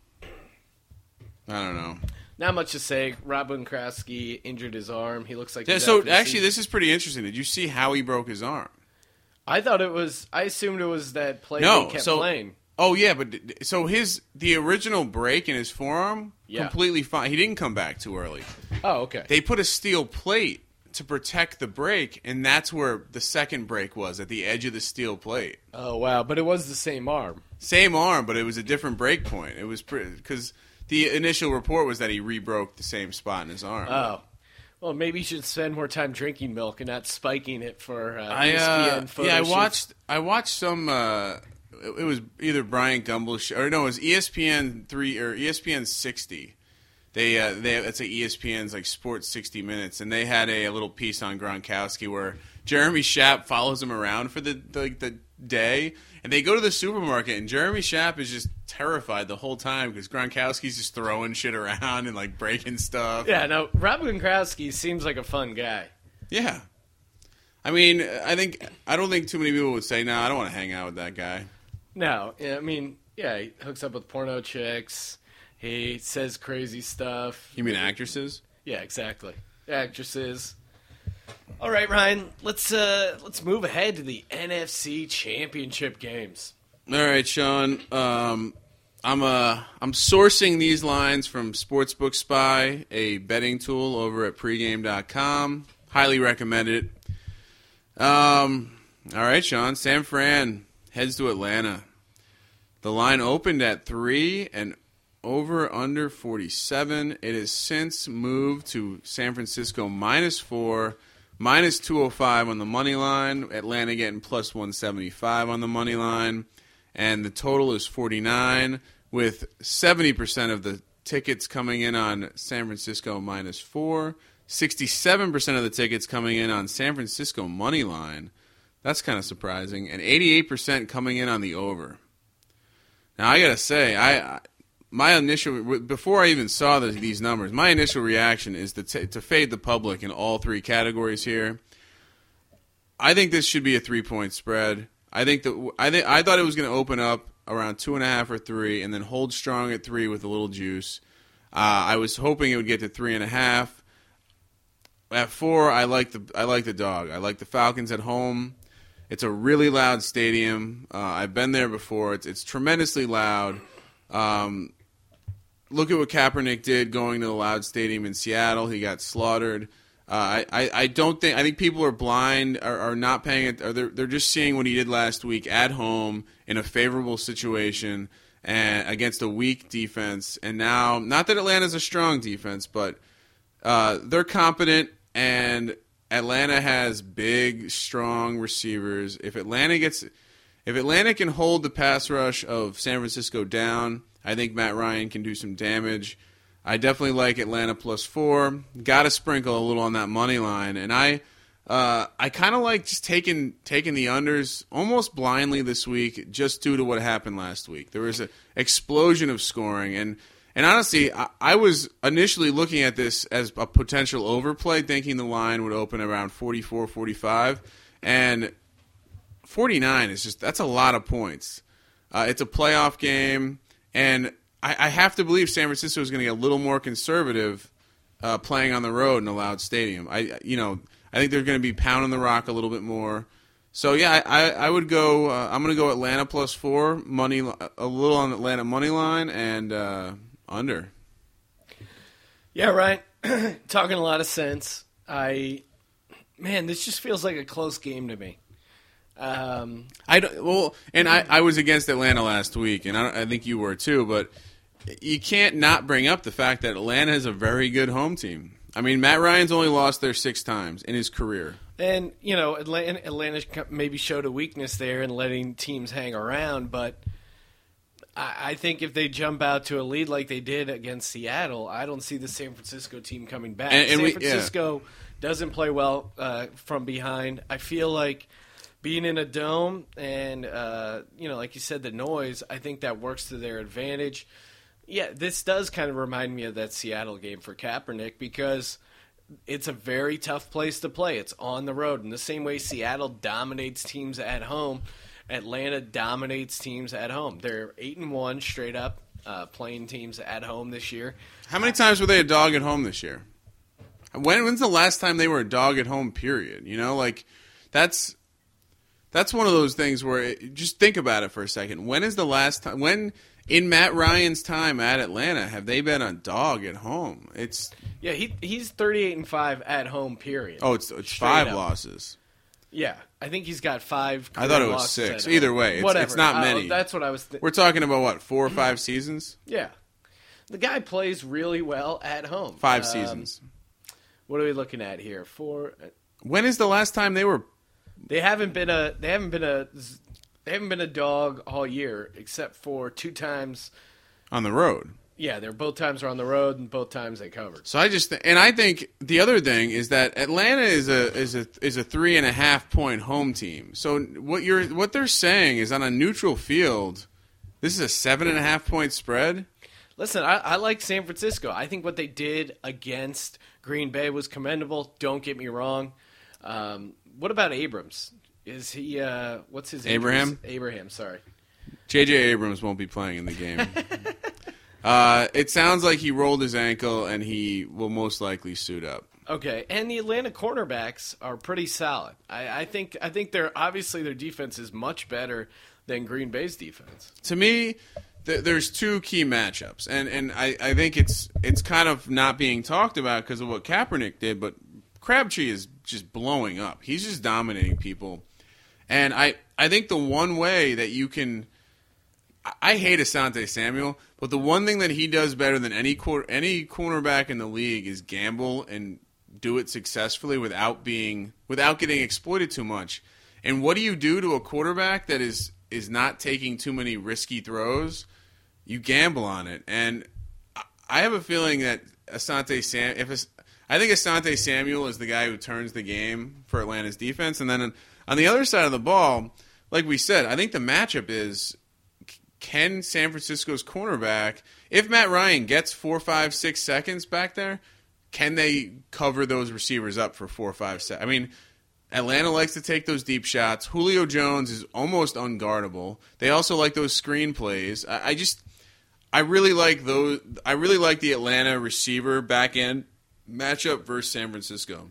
I don't know. Not much to say. Rob Gronkowski injured his arm. He looks like yeah, he's so out for the actually, season. this is pretty interesting. Did you see how he broke his arm? I thought it was. I assumed it was that play no, he kept so, playing. Oh yeah, but so his the original break in his forearm yeah. completely fine. He didn't come back too early. Oh, okay. They put a steel plate to protect the break, and that's where the second break was, at the edge of the steel plate. Oh wow! But it was the same arm. Same arm, but it was a different break point. It was because the initial report was that he re-broke the same spot in his arm. Oh. Well, maybe you should spend more time drinking milk and not spiking it for uh, I, E S P N uh, photo Yeah, I shoots. watched. I watched some. Uh, it, it was either Brian Gumbel's show, or no, it was E S P N three or E S P N sixty. They uh, they it's like E S P N's like Sports sixty Minutes, and they had a, a little piece on Gronkowski where Jeremy Schaap follows him around for the, the the day, and they go to the supermarket, and Jeremy Schaap is just terrified the whole time because Gronkowski's just throwing shit around and like breaking stuff. Yeah, no, Rob Gronkowski seems like a fun guy. Yeah, I mean, I think I don't think too many people would say, "No, nah, I don't want to hang out with that guy." No, I mean, yeah, he hooks up with porno chicks. He says crazy stuff. You mean actresses? Yeah, exactly. Actresses. All right, Ryan. Let's uh, let's move ahead to the N F C Championship games. All right, Sean. Um, I'm uh, I'm sourcing these lines from Sportsbook Spy, a betting tool over at pregame dot com. Highly recommend it. Um, all right, Sean. San Fran heads to Atlanta. The line opened at three and over under forty-seven. It has since moved to San Francisco minus four, minus two oh five on the money line. Atlanta getting plus one seventy-five on the money line. And the total is forty-nine, with seventy percent of the tickets coming in on San Francisco minus four, sixty-seven percent of the tickets coming in on San Francisco money line. That's kind of surprising. And eighty-eight percent coming in on the over. Now, I got to say, I... I My initial, before I even saw the, these numbers, my initial reaction is to, t- to fade the public in all three categories here. I think this should be a three-point spread. I think that I think I thought it was going to open up around two and a half or three, and then hold strong at three with a little juice. Uh, I was hoping it would get to three and a half. At four, I like the I like the dog. I like the Falcons at home. It's a really loud stadium. Uh, I've been there before. It's it's tremendously loud. Um, look at what Kaepernick did going to the loud stadium in Seattle. He got slaughtered. Uh, I, I, I don't think I think people are blind, are, are not paying it. Or they're they're just seeing what he did last week at home in a favorable situation and against a weak defense. And now, not that Atlanta's a strong defense, but uh, they're competent, and Atlanta has big, strong receivers. If Atlanta gets, if Atlanta can hold the pass rush of San Francisco down, I think Matt Ryan can do some damage. I definitely like Atlanta plus four. Got to sprinkle a little on that money line, and I, uh, I kind of like just taking taking the unders almost blindly this week, just due to what happened last week. There was an explosion of scoring, and and honestly, I, I was initially looking at this as a potential overplay, thinking the line would open around forty-four, forty-five, and forty-nine is just that's a lot of points. Uh, it's a playoff game, and I have to believe San Francisco is going to get a little more conservative uh, playing on the road in a loud stadium. I, you know, I think they're going to be pounding the rock a little bit more. So yeah, I, I would go. Uh, I'm going to go Atlanta plus four money, a little on Atlanta money line and uh, under. Yeah, right. Talking a lot of sense. I, man, this just feels like a close game to me. Um, I don't, well, and I, I was against Atlanta last week, and I, I think you were too, but you can't not bring up the fact that Atlanta is a very good home team. I mean, Matt Ryan's only lost there six times in his career. And, you know, Atlanta, Atlanta maybe showed a weakness there in letting teams hang around, but I, I think if they jump out to a lead like they did against Seattle, I don't see the San Francisco team coming back. And, and San we, Francisco yeah. doesn't play well uh, from behind. I feel like being in a dome and, uh, you know, like you said, the noise, I think that works to their advantage. Yeah, this does kind of remind me of that Seattle game for Kaepernick because it's a very tough place to play. It's on the road. In the same way Seattle dominates teams at home, Atlanta dominates teams at home. They're eight and one straight up uh, playing teams at home this year. How many times were they a dog at home this year? When, when's the last time they were a dog at home, period? You know, like, that's... That's one of those things where it, just think about it for a second. When is the last time? When in Matt Ryan's time at Atlanta have they been a dog at home? It's yeah, he he's thirty-eight and five at home. Period. Oh, it's, it's Straight five up. losses. Yeah, I think he's got five. I thought it was six. At Either home. way, it's, Whatever. it's not Uh, many. that's what I was. Th- We're talking about what, four or five seasons? Yeah, the guy plays really well at home. Five um, seasons. What are we looking at here? Four. When is the last time they were? They haven't been a they haven't been a they haven't been a dog all year except for two times On the road. Yeah, they're both times are on the road and both times they covered. So I just th- and I think the other thing is that Atlanta is a is a is a three and a half point home team. So what you're what they're saying is on a neutral field, this is a seven and a half point spread. Listen, I, I like San Francisco. I think what they did against Green Bay was commendable. Don't get me wrong. Um, what about Abrams? Is he, uh, what's his name? Abraham? Abraham, sorry. J J Abrams won't be playing in the game. uh, it sounds like he rolled his ankle and he will most likely suit up. Okay, and the Atlanta cornerbacks are pretty solid. I, I think I think they're obviously their defense is much better than Green Bay's defense. To me, th- there's two key matchups, and, and I, I think it's it's kind of not being talked about because of what Kaepernick did, but Crabtree is just blowing up. He's just dominating people. And I, I think the one way that you can – I hate Asante Samuel, but the one thing that he does better than any cor- any cornerback in the league is gamble and do it successfully without being without getting exploited too much. And what do you do to a quarterback that is, is not taking too many risky throws? You gamble on it. And I have a feeling that Asante Sam – if a, I think Asante Samuel is the guy who turns the game for Atlanta's defense. And then on the other side of the ball, like we said, I think the matchup is can San Francisco's cornerback, if Matt Ryan gets four, five, six seconds back there, can they cover those receivers up for four, five seconds? I mean, Atlanta likes to take those deep shots. Julio Jones is almost unguardable. They also like those screen plays. I, I just, I really like those. I really like the Atlanta receiver back end matchup versus San Francisco.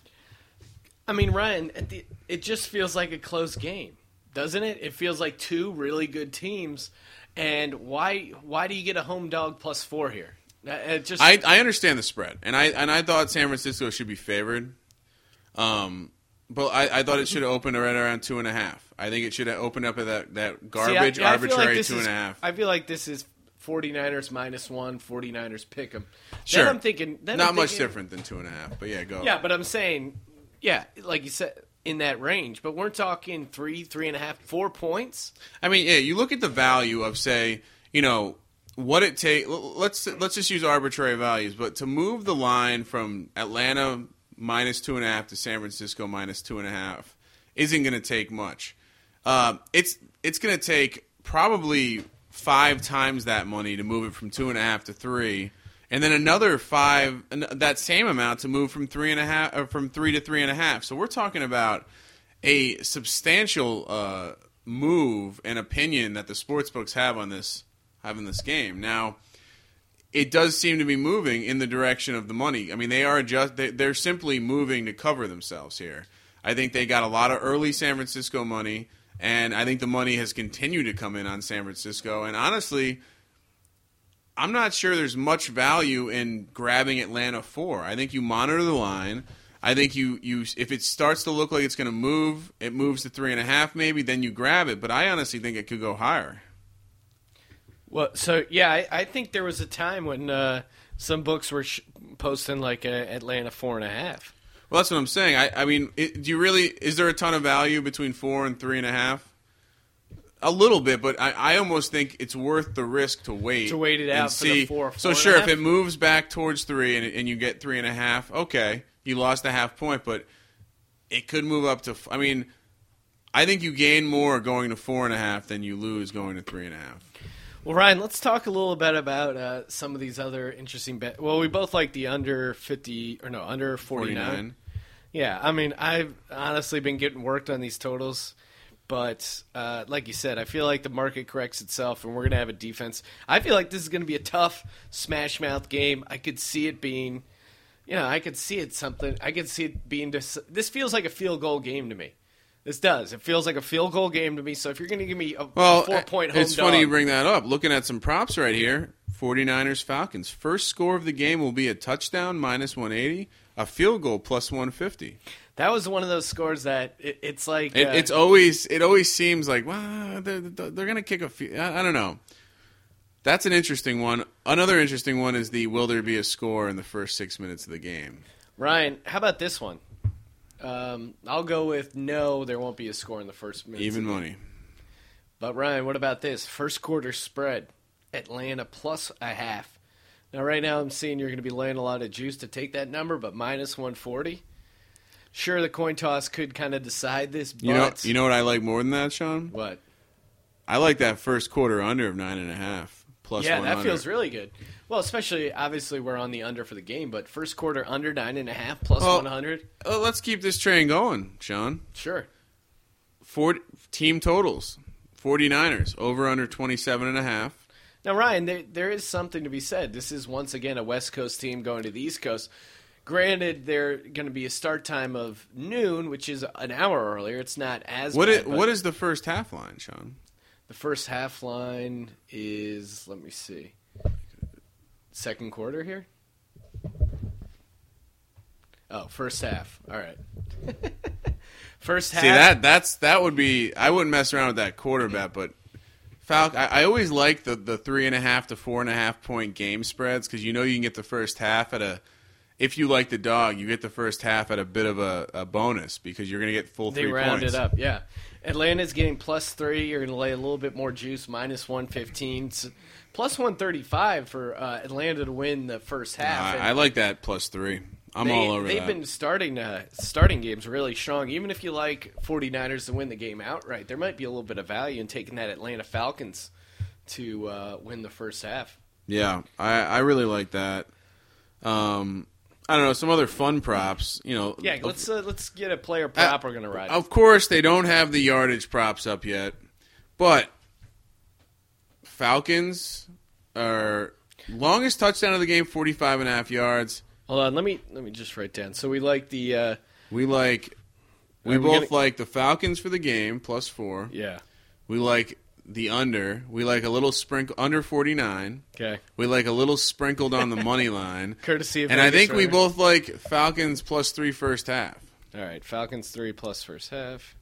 I mean, Ryan, at the, it just feels like a close game, doesn't it? It feels like two really good teams. And why why do you get a home dog plus four here? It just I, I understand the spread, and I and I thought San Francisco should be favored. Um, but I, I thought it should have opened right around two and a half. I think it should have opened up at that, that garbage, See, I, yeah, arbitrary like two is, and a half. I feel like this is 49ers minus one, 49ers pick 'em. Sure. Then I'm thinking... Then Not I'm much thinking, different than two and a half, but yeah, go. Yeah, but I'm saying, yeah, like you said, in that range. But we're talking three, three and a half, four points. I mean, yeah, you look at the value of, say, you know, what it take. Let's let's just use arbitrary values, but to move the line from Atlanta minus two and a half to San Francisco minus two and a half isn't going to take much. Uh, it's it's going to take probably five times that money to move it from two and a half to three, and then another five that same amount to move from three and a half or from three to three and a half. So we're talking about a substantial uh, move and opinion that the sportsbooks have on this have in this game. Now, it does seem to be moving in the direction of the money. I mean, they are just they, they're simply moving to cover themselves here. I think they got a lot of early San Francisco money, and I think the money has continued to come in on San Francisco. And honestly, I'm not sure there's much value in grabbing Atlanta four. I think you monitor the line. I think you, you if it starts to look like it's going to move, it moves to three and a half maybe, then you grab it. But I honestly think it could go higher. Well, so yeah, I, I think there was a time when uh, some books were sh- posting like a Atlanta four and a half. Well, that's what I'm saying. I, I mean, it, do you really? Is there a ton of value between four and three and a half? A little bit, but I, I almost think it's worth the risk to wait to wait it and out see. for the four. four so and sure, a if half? it moves back towards three and, and you get three and a half, okay, you lost a half point, but it could move up to. I mean, I think you gain more going to four and a half than you lose going to three and a half. Well, Ryan, let's talk a little bit about uh, some of these other interesting bets. Well, we both like the under fifty or no under forty-nine. forty-nine. Yeah, I mean, I've honestly been getting worked on these totals, but uh, like you said, I feel like the market corrects itself, and we're going to have a defense. I feel like this is going to be a tough smash mouth game. I could see it being, you know, I could see it something. I could see it being this. This feels like a field goal game to me. This does. It feels like a field goal game to me. So if you're going to give me a Well, four-point home it's dog, funny you bring that up. Looking at some props right here, 49ers Falcons. First score of the game will be a touchdown minus one eighty, a field goal plus one fifty. that was one of those scores that it, it's like It, uh, it's always it always seems like well they're, they're going to kick a few. I, I don't know. That's an interesting one. Another interesting one is the will there be a score in the first six minutes of the game. Ryan, how about this one? Um, I'll go with no, there won't be a score in the first minute. Even money. But Ryan, what about this? First quarter spread, Atlanta plus a half. Now right now I'm seeing you're going to be laying a lot of juice to take that number, but minus one forty. Sure, the coin toss could kind of decide this, but... You know, you know what I like more than that, Sean? What? I like that first quarter under of nine and a half plus Yeah, one that under. feels really good. Well, especially, obviously, we're on the under for the game, but first quarter under nine and a half plus Well, one hundred. Uh, let's keep this train going, Sean. Sure. Four, team totals. 49ers, over under twenty-seven and a half. Now, Ryan, there, there is something to be said. This is, once again, a West Coast team going to the East Coast. Granted, they're going to be a start time of noon, which is an hour earlier. It's not as What bad, is, but what is the first half line, Sean? the first half line is, let me see, second quarter here? Oh, first half. All right. First half. See, that that's that would be. I wouldn't mess around with that quarter bet, but Falk, I, I always like the, the three and a half to four and a half point game spreads because you know you can get the first half at a. If you like the dog, you get the first half at a bit of a, a bonus because you're going to get full They three round points. it up, yeah. Atlanta's getting plus three. You're going to lay a little bit more juice, minus one fifteen. It's plus one thirty-five for uh, Atlanta to win the first half. I, I like that plus three. I'm they, all over they've that. been starting uh, starting games really strong. Even if you like 49ers to win the game outright, there might be a little bit of value in taking that Atlanta Falcons to uh, win the first half. Yeah, I, I really like that. Um, I don't know, some other fun props. You know, Yeah, let's uh, let's get a player prop uh, we're gonna ride. Of course, they don't have the yardage props up yet, but Falcons are longest touchdown of the game, forty-five and a half yards. Hold on, let me let me just write down. So we like the uh, we like we both we gonna... like the Falcons for the game plus four. Yeah, we like the under. We like a little sprinkle under forty-nine. Okay. We like a little sprinkled on the money line. Courtesy of and Vegas I think runner. we both like Falcons plus three first half. All right, Falcons three plus first half.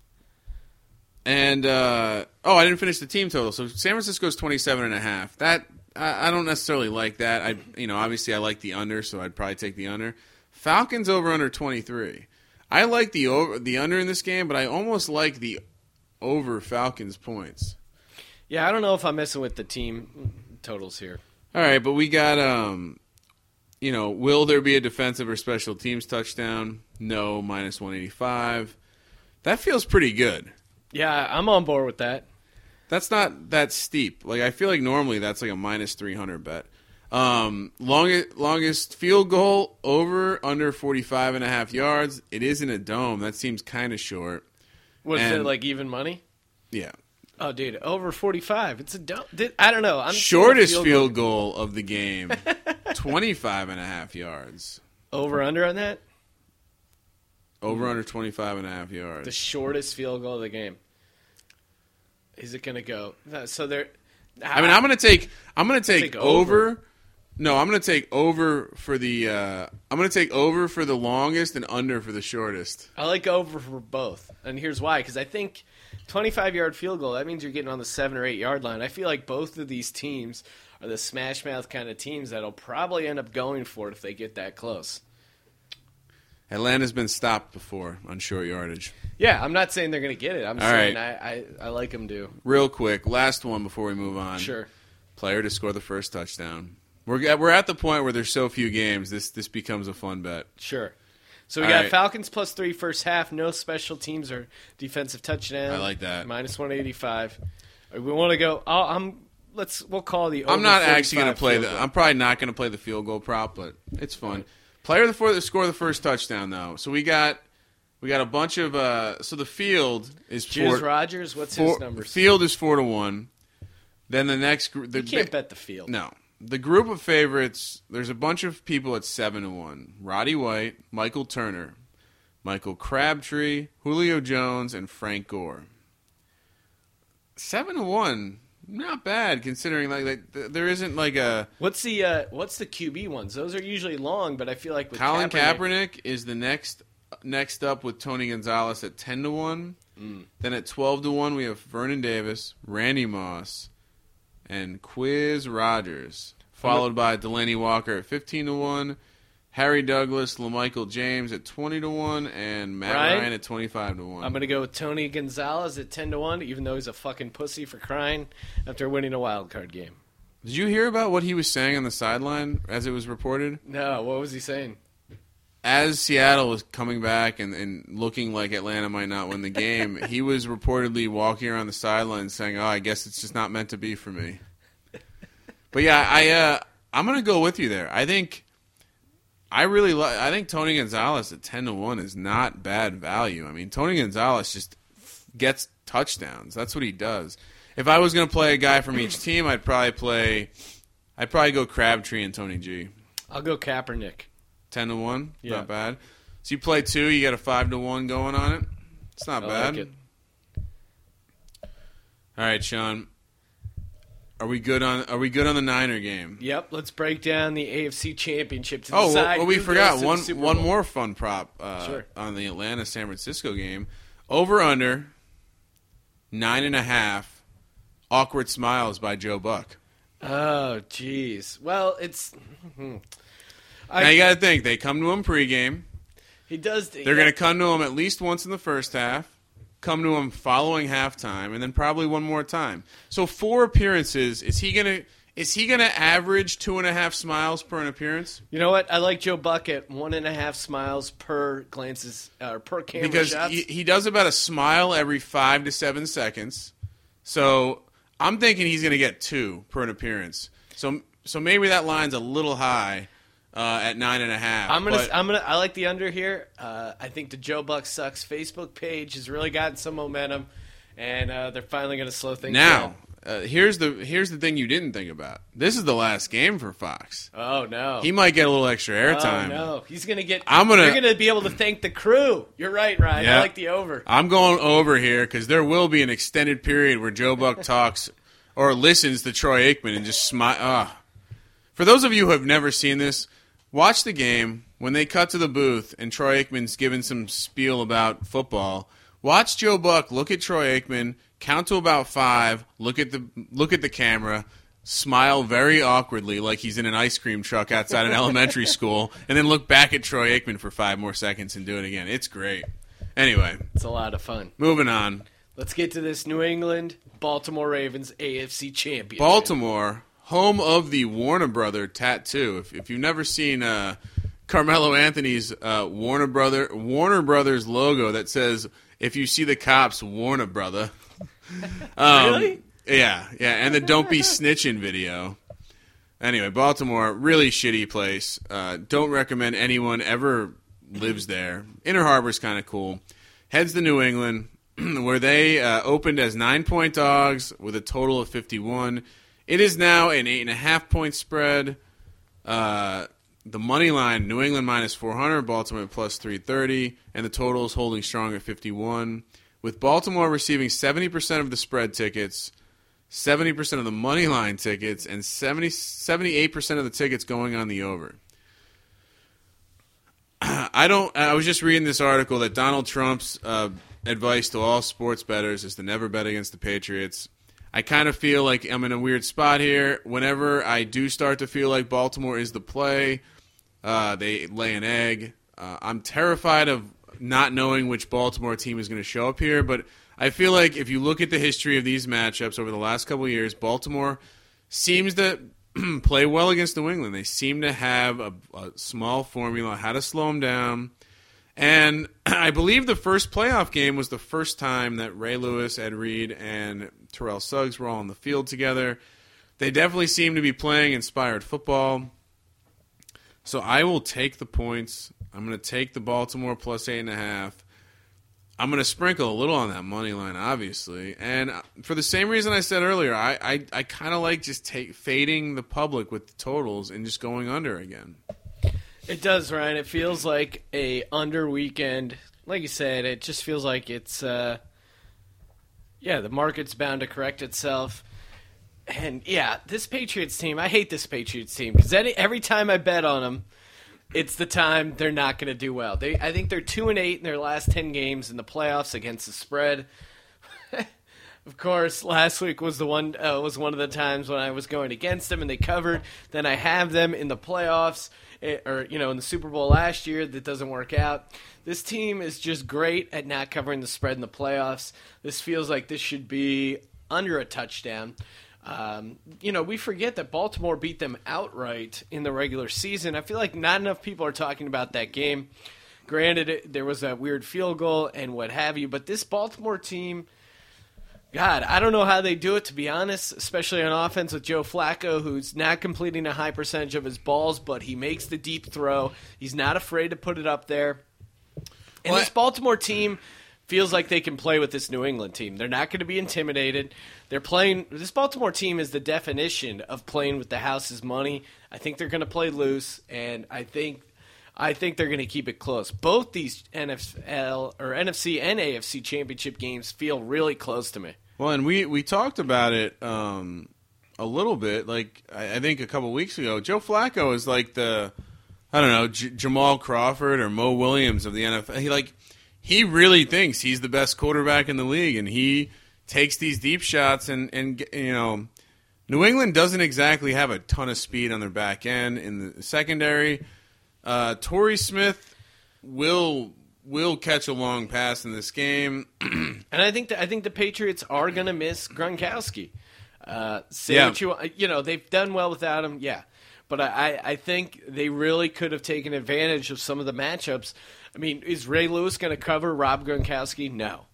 And uh, oh, I didn't finish the team total. So San Francisco's twenty-seven and a half. That I, I don't necessarily like that. I you know obviously I like the under, so I'd probably take the under. Falcons over under twenty-three. I like the over the under in this game, but I almost like the over Falcons points. Yeah, I don't know if I'm messing with the team totals here. All right, but we got, um, you know, will there be a defensive or special teams touchdown? No, minus one eighty-five. That feels pretty good. Yeah, I'm on board with that. That's not that steep. Like, I feel like normally that's like a minus three hundred bet. Um, longest, longest field goal, over, under forty-five and a half yards. It is in a dome. That seems kind of short. Was and, it like even money? Yeah. Oh, dude, over forty-five. It's a dumb. I don't know. I'm Shortest field, field goal. goal of the game, twenty-five and a half yards. Over under on that? Over under twenty-five and a half yards. The shortest field goal of the game. Is it going to go? So there. I mean, I'm going to take. I'm going to take, take over. over. No, I'm going to take over for the. Uh, I'm going to take over for the longest and under for the shortest. I like over for both, and here's why. Because I think twenty-five-yard field goal, that means you're getting on the seven or eight-yard line. I feel like both of these teams are the smash-mouth kind of teams that'll probably end up going for it if they get that close. Atlanta's been stopped before on short yardage. Yeah, I'm not saying they're going to get it. I'm All saying right. I, I, I like them to. Real quick, last one before we move on. Sure. Player to score the first touchdown. We're we're at the point where there's so few games, this this becomes a fun bet. Sure. So we All got right. Falcons plus three first half, no special teams or defensive touchdown. I like that. Minus one eighty-five. We want to go. I'll, I'm. Let's. We'll call the. Over I'm not actually going to play field the. goal. I'm probably not going to play the field goal prop, but it's fun. Right. Player to for, score the first touchdown though. So we got we got a bunch of. Uh, so the field is Jizz four. Rogers. What's four, his numbers? Field is four to one. Then the next group. You can't bet the field. No. The group of favorites, there's a bunch of people at seven to one. Roddy White, Michael Turner, Michael Crabtree, Julio Jones, and Frank Gore. seven to one, not bad considering like, like there isn't like a What's the uh, what's the Q B ones? Those are usually long, but I feel like with Colin Kaepernick, Kaepernick is the next next up with Tony Gonzalez at ten to one. Mm. Then at twelve to one we have Vernon Davis, Randy Moss, and Quiz Rogers, followed by Delaney Walker at fifteen to one, Harry Douglas, LaMichael James at twenty to one, and Matt Ryan? Ryan at twenty-five to one. I'm going to go with Tony Gonzalez at ten to one, even though he's a fucking pussy for crying after winning a wild card game. Did you hear about what he was saying on the sideline as it was reported? No, what was he saying? As Seattle was coming back and, and looking like Atlanta might not win the game, he was reportedly walking around the sideline saying, "Oh, I guess it's just not meant to be for me." But yeah, I uh, I'm gonna go with you there. I think I really li- I think Tony Gonzalez at ten to one is not bad value. I mean, Tony Gonzalez just gets touchdowns. That's what he does. If I was gonna play a guy from each team, I'd probably play. I'd probably go Crabtree and Tony G. I'll go Kaepernick. Ten to one, Yeah. not bad. So you play two, you got a five to one going on it. It's not I bad. like it. All right, Sean. Are we good on? Are we good on the Niner game? Yep, let's break down the A F C Championship to Oh, decide well, well, we who forgot goes to the one Super one Bowl. more fun prop uh, Sure. on the Atlanta San Francisco game. Over under nine and a half. Awkward Smiles by Joe Buck. Oh, jeez. Well, it's. I, Now you got to think they come to him pregame. he does. They're going to come to him at least once in the first half. Come to him following halftime, and then probably one more time. So four appearances. Is he gonna? Is he gonna average two and a half smiles per an appearance? You know what? I like Joe Buck at one and a half smiles per glances or uh, per camera Because shots. he, he does about a smile every five to seven seconds. So I'm thinking he's gonna get two per an appearance. So so maybe that line's a little high. uh, at nine and a half. I'm gonna, But I'm gonna, I like the under here. Uh, I think the Joe Buck Sucks Facebook page has really gotten some momentum, and uh, they're finally gonna slow things now, down. uh, here's the here's the thing you didn't think about. This is the last game for Fox. Oh no, He might get a little extra airtime. Oh no, he's gonna get. I'm gonna- You're gonna be able to thank the crew. You're right, Ryan. Yeah. I like the over. I'm going over here because there will be an extended period where Joe Buck talks or listens to Troy Aikman and just smile. Uh. For those of you who have never seen this, watch the game. When they cut to the booth and Troy Aikman's giving some spiel about football, watch Joe Buck look at Troy Aikman, count to about five, look at the look at the camera, smile very awkwardly like he's in an ice cream truck outside an elementary school, and then look back at Troy Aikman for five more seconds and do it again. It's great. Anyway, It's a lot of fun. moving on. Let's get to this New England Baltimore Ravens A F C Championship. Baltimore, home of the Warner Brother tattoo. If, if you've never seen uh, Carmelo Anthony's uh, Warner Brother Warner Brothers logo that says, "If you see the cops, Warner Brother." um, Really? Yeah, yeah, and the "Don't Be Snitching" video. Anyway, Baltimore, really shitty place. Uh, don't recommend anyone ever lives there. Inner Harbor's kind of cool. Heads to New England, where they uh, opened as nine-point dogs with a total of fifty-one. It is now an eight and a half point spread. Uh, the money line: New England minus four hundred, Baltimore plus three thirty, and the total is holding strong at fifty-one. With Baltimore receiving seventy percent of the spread tickets, seventy percent of the money line tickets, and seventy, seventy-eight percent of the tickets going on the over. I don't. I was just reading this article that Donald Trump's uh, advice to all sports bettors is to never bet against the Patriots. I kind of feel like I'm in a weird spot here. Whenever I do start to feel like Baltimore is the play, uh, they lay an egg. Uh, I'm terrified of not knowing which Baltimore team is going to show up here, but I feel like if you look at the history of these matchups over the last couple of years, Baltimore seems to play well against New England. They seem to have a, a small formula, how to slow them down. And I believe the first playoff game was the first time that Ray Lewis, Ed Reed, and Terrell Suggs were all on the field together. They definitely seem to be playing inspired football. So I will take the points. I'm going to take the Baltimore plus eight and a half. I'm going to sprinkle a little on that money line, obviously. And for the same reason I said earlier, I I, I kind of like just take, fading the public with the totals and just going under again. It does, Ryan. It feels like a under weekend. Like you said, it just feels like it's, uh, yeah, the market's bound to correct itself. And, yeah, this Patriots team, I hate this Patriots team because every time I bet on them, it's the time they're not going to do well. They, I think they're two and eight in their last ten games in the playoffs against the spread. Of course, last week was the one uh, was one of the times when I was going against them and they covered. Then I have them in the playoffs, or you know, in the Super Bowl last year. That doesn't work out. This team is just great at not covering the spread in the playoffs. This feels like this should be under a touchdown. Um, you know, we forget that Baltimore beat them outright in the regular season. I feel like not enough people are talking about that game. Granted, it, there was that weird field goal and what have you, but this Baltimore team, God, I don't know how they do it, to be honest, especially on offense with Joe Flacco, who's not completing a high percentage of his balls, but he makes the deep throw. He's not afraid to put it up there. And What? this Baltimore team feels like they can play with this New England team. They're not going to be intimidated. They're playing. This Baltimore team is the definition of playing with the house's money. I think they're going to play loose, and I think I think they're going to keep it close. Both these N F L or N F C and A F C championship games feel really close to me. Well, and we, we talked about it um, a little bit. Like I, I think a couple weeks ago, Joe Flacco is like the I don't know J- Jamal Crawford or Mo Williams of the N F L. He like he really thinks he's the best quarterback in the league, and he takes these deep shots. And, and you know, New England doesn't exactly have a ton of speed on their back end in the secondary. Uh, Torrey Smith will will catch a long pass in this game. And I think that, I think the Patriots are going to miss Gronkowski. Uh, say Yeah. what you want. You know, they've done well without him, yeah. But I, I think they really could have taken advantage of some of the matchups. I mean, is Ray Lewis going to cover Rob Gronkowski? No.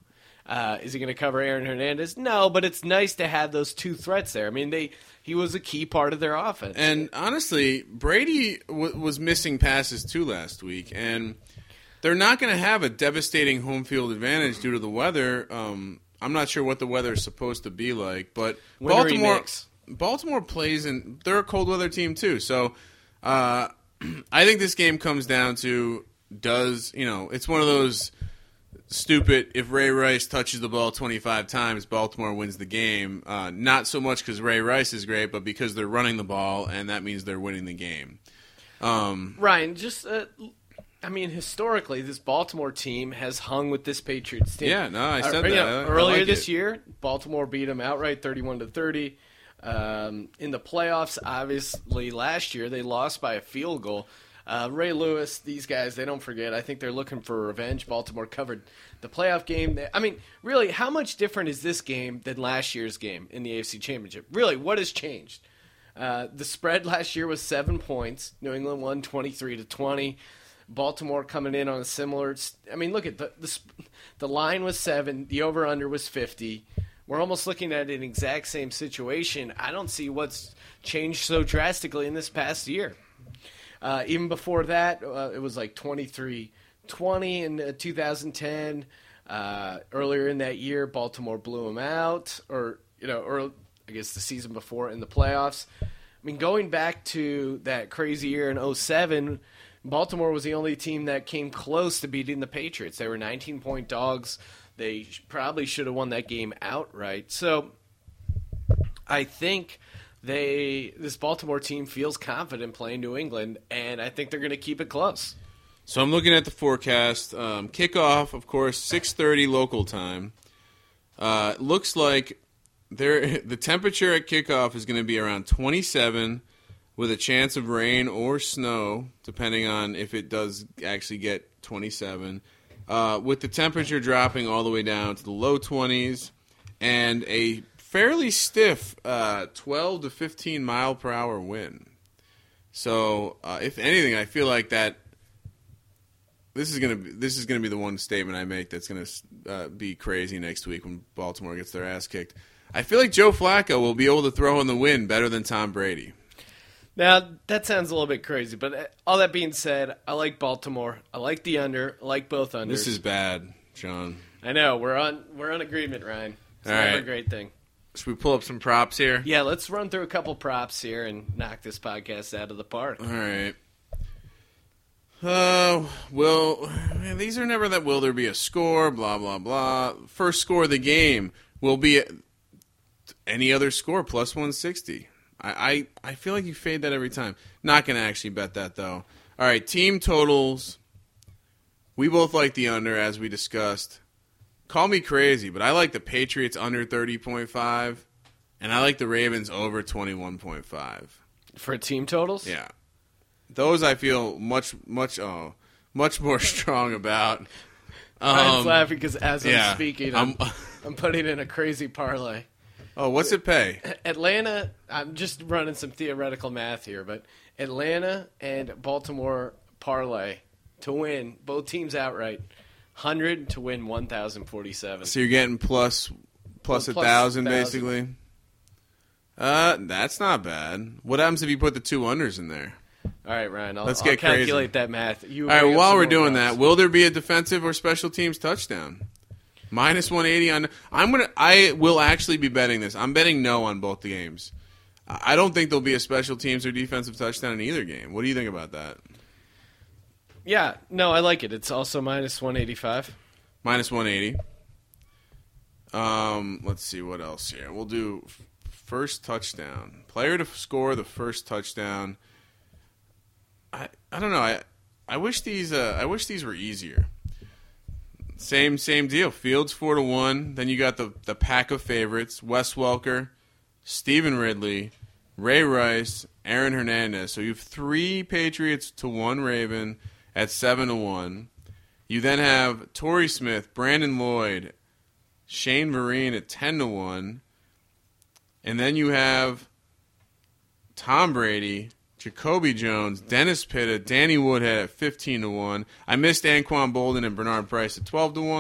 Uh, is he going to cover Aaron Hernandez? No, but it's nice to have those two threats there. I mean, they he was a key part of their offense. And honestly, Brady w- was missing passes too last week, and they're not going to have a devastating home field advantage due to the weather. Um, I'm not sure what the weather is supposed to be like, but Wintry Baltimore mix. Baltimore plays in. They're a cold weather team too, so uh, I think this game comes down to does you know it's one of those stupid. If Ray Rice touches the ball twenty-five times, Baltimore wins the game. Uh, not so much because Ray Rice is great, but because they're running the ball, and that means they're winning the game. Um, Ryan, just uh, I mean, historically, this Baltimore team has hung with this Patriots team. Yeah, no, I said uh, that. You know, I- I earlier like this it. year, Baltimore beat them outright, thirty-one to thirty. Um, in the playoffs, obviously, last year they lost by a field goal. Uh, Ray Lewis, these guys, they don't forget. I think they're looking for revenge. Baltimore covered the playoff game. I mean, really, how much different is this game than last year's game in the A F C Championship? Really, what has changed? Uh, the spread last year was seven points. New England won twenty-three to twenty. Baltimore coming in on a similar. I mean, look at the the, the line was seven. The over under was fifty. We're almost looking at an exact same situation. I don't see what's changed so drastically in this past year. Uh, even before that, uh, it was like twenty-three twenty in uh, two thousand ten. Uh, earlier in that year, Baltimore blew them out, or you know, or I guess the season before in the playoffs. I mean, going back to that crazy year in oh seven, Baltimore was the only team that came close to beating the Patriots. They were nineteen-point dogs. They probably should have won that game outright. So I think they this Baltimore team feels confident playing New England, and I think they're going to keep it close. So I'm looking at the forecast. Um, kickoff, of course, six thirty local time. Uh, looks like there the temperature at kickoff is going to be around twenty-seven with a chance of rain or snow, depending on if it does actually get twenty-seven. Uh, with the temperature dropping all the way down to the low twenties and a fairly stiff uh, twelve to fifteen mile per hour wind. So, uh, if anything, I feel like that this is gonna be this is gonna be the one statement I make that's gonna uh, be crazy next week when Baltimore gets their ass kicked. I feel like Joe Flacco will be able to throw in the wind better than Tom Brady. Now, that sounds a little bit crazy, but all that being said, I like Baltimore. I like the under. I like both unders. This is bad, Sean. I know. We're on we're on agreement, Ryan. It's All never right. a great thing. Should we pull up some props here? Yeah, let's run through a couple props here and knock this podcast out of the park. All right. Uh, well, man, these are never that. Will there be a score? Blah blah blah. First score of the game will be any other score plus one sixty. I, I I feel like you fade that every time. Not gonna actually bet that though. All right, team totals. We both like the under as we discussed. Call me crazy, but I like the Patriots under thirty point five, and I like the Ravens over twenty-one point five. For team totals? Yeah. Those I feel much, much, oh, much more strong about. I'm Um, laughing because as I'm yeah, speaking, I'm, I'm- I'm putting in a crazy parlay. oh, what's it pay? Atlanta, I'm just running some theoretical math here, but Atlanta and Baltimore parlay to win, both teams outright, one hundred to win one thousand forty-seven. So you're getting plus, plus a Well, plus thousand, thousand. basically. Uh, that's not bad. What happens if you put the two unders in there? All right, Ryan, I'll, Let's I'll get crazy. calculate that math. You All right, bring up while some we're more doing props. that, will there be a defensive or special teams touchdown? Minus one eighty on. I'm gonna. I will actually be betting this. I'm betting no on both the games. I don't think there'll be a special teams or defensive touchdown in either game. What do you think about that? Yeah, no, I like it. It's also minus one eighty-five. Minus one eighty. Um, let's see what else here. We'll do f- first touchdown. Player to score the first touchdown. I I don't know. I I wish these uh, I wish these were easier. Same same deal. Fields four to one. Then you got the the pack of favorites: Wes Welker, Stephen Ridley, Ray Rice, Aaron Hernandez. So you have three Patriots to one Raven at seven to one. You then have Torrey Smith, Brandon Lloyd, Shane Vereen at ten to one. And then you have Tom Brady, Jacoby Jones, Dennis Pitta, Danny Woodhead at fifteen to one. I missed Anquan Bolden and Bernard Price at twelve to one.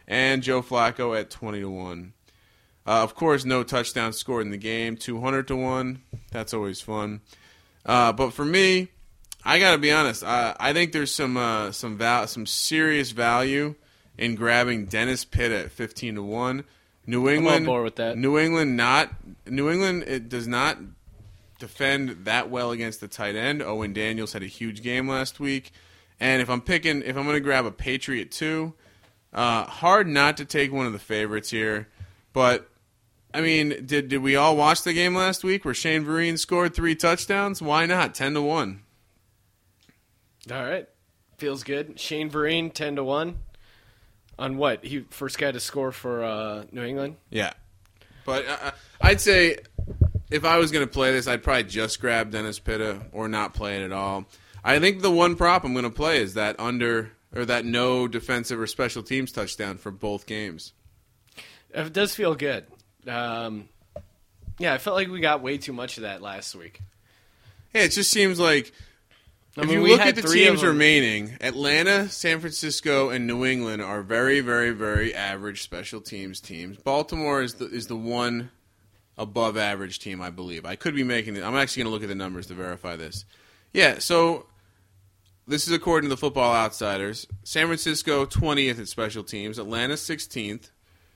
and Joe Flacco at twenty to one. Uh, of course, no touchdown scored in the game, two hundred to one. That's always fun. Uh, but for me, I got to be honest. I, I think there's some uh, some val- some serious value in grabbing Dennis Pitta at fifteen to one. New England, I'm on board with that. New England not New England. It does not defend that well against the tight end. Owen Daniels had a huge game last week, and if I'm picking, if I'm going to grab a Patriot too, uh, hard not to take one of the favorites here. But I mean, did did we all watch the game last week where Shane Vereen scored three touchdowns? Why not ten to one? All right, feels good. Shane Vereen ten to one. On what? He first guy to score for uh, New England? Yeah. But uh, I'd say if I was going to play this, I'd probably just grab Dennis Pitta or not play it at all. I think the one prop I'm going to play is that under or that no defensive or special teams touchdown for both games. It does feel good. Um, yeah, I felt like we got way too much of that last week. Yeah, it just seems like I if mean, you we look had at the three of teams them. remaining, Atlanta, San Francisco, and New England are very, very, very average special teams teams. Baltimore is the is the one above average team, I believe. I could be making it. I'm actually going to look at the numbers to verify this. Yeah, so this is according to the Football Outsiders. San Francisco, twentieth at special teams. Atlanta, sixteenth.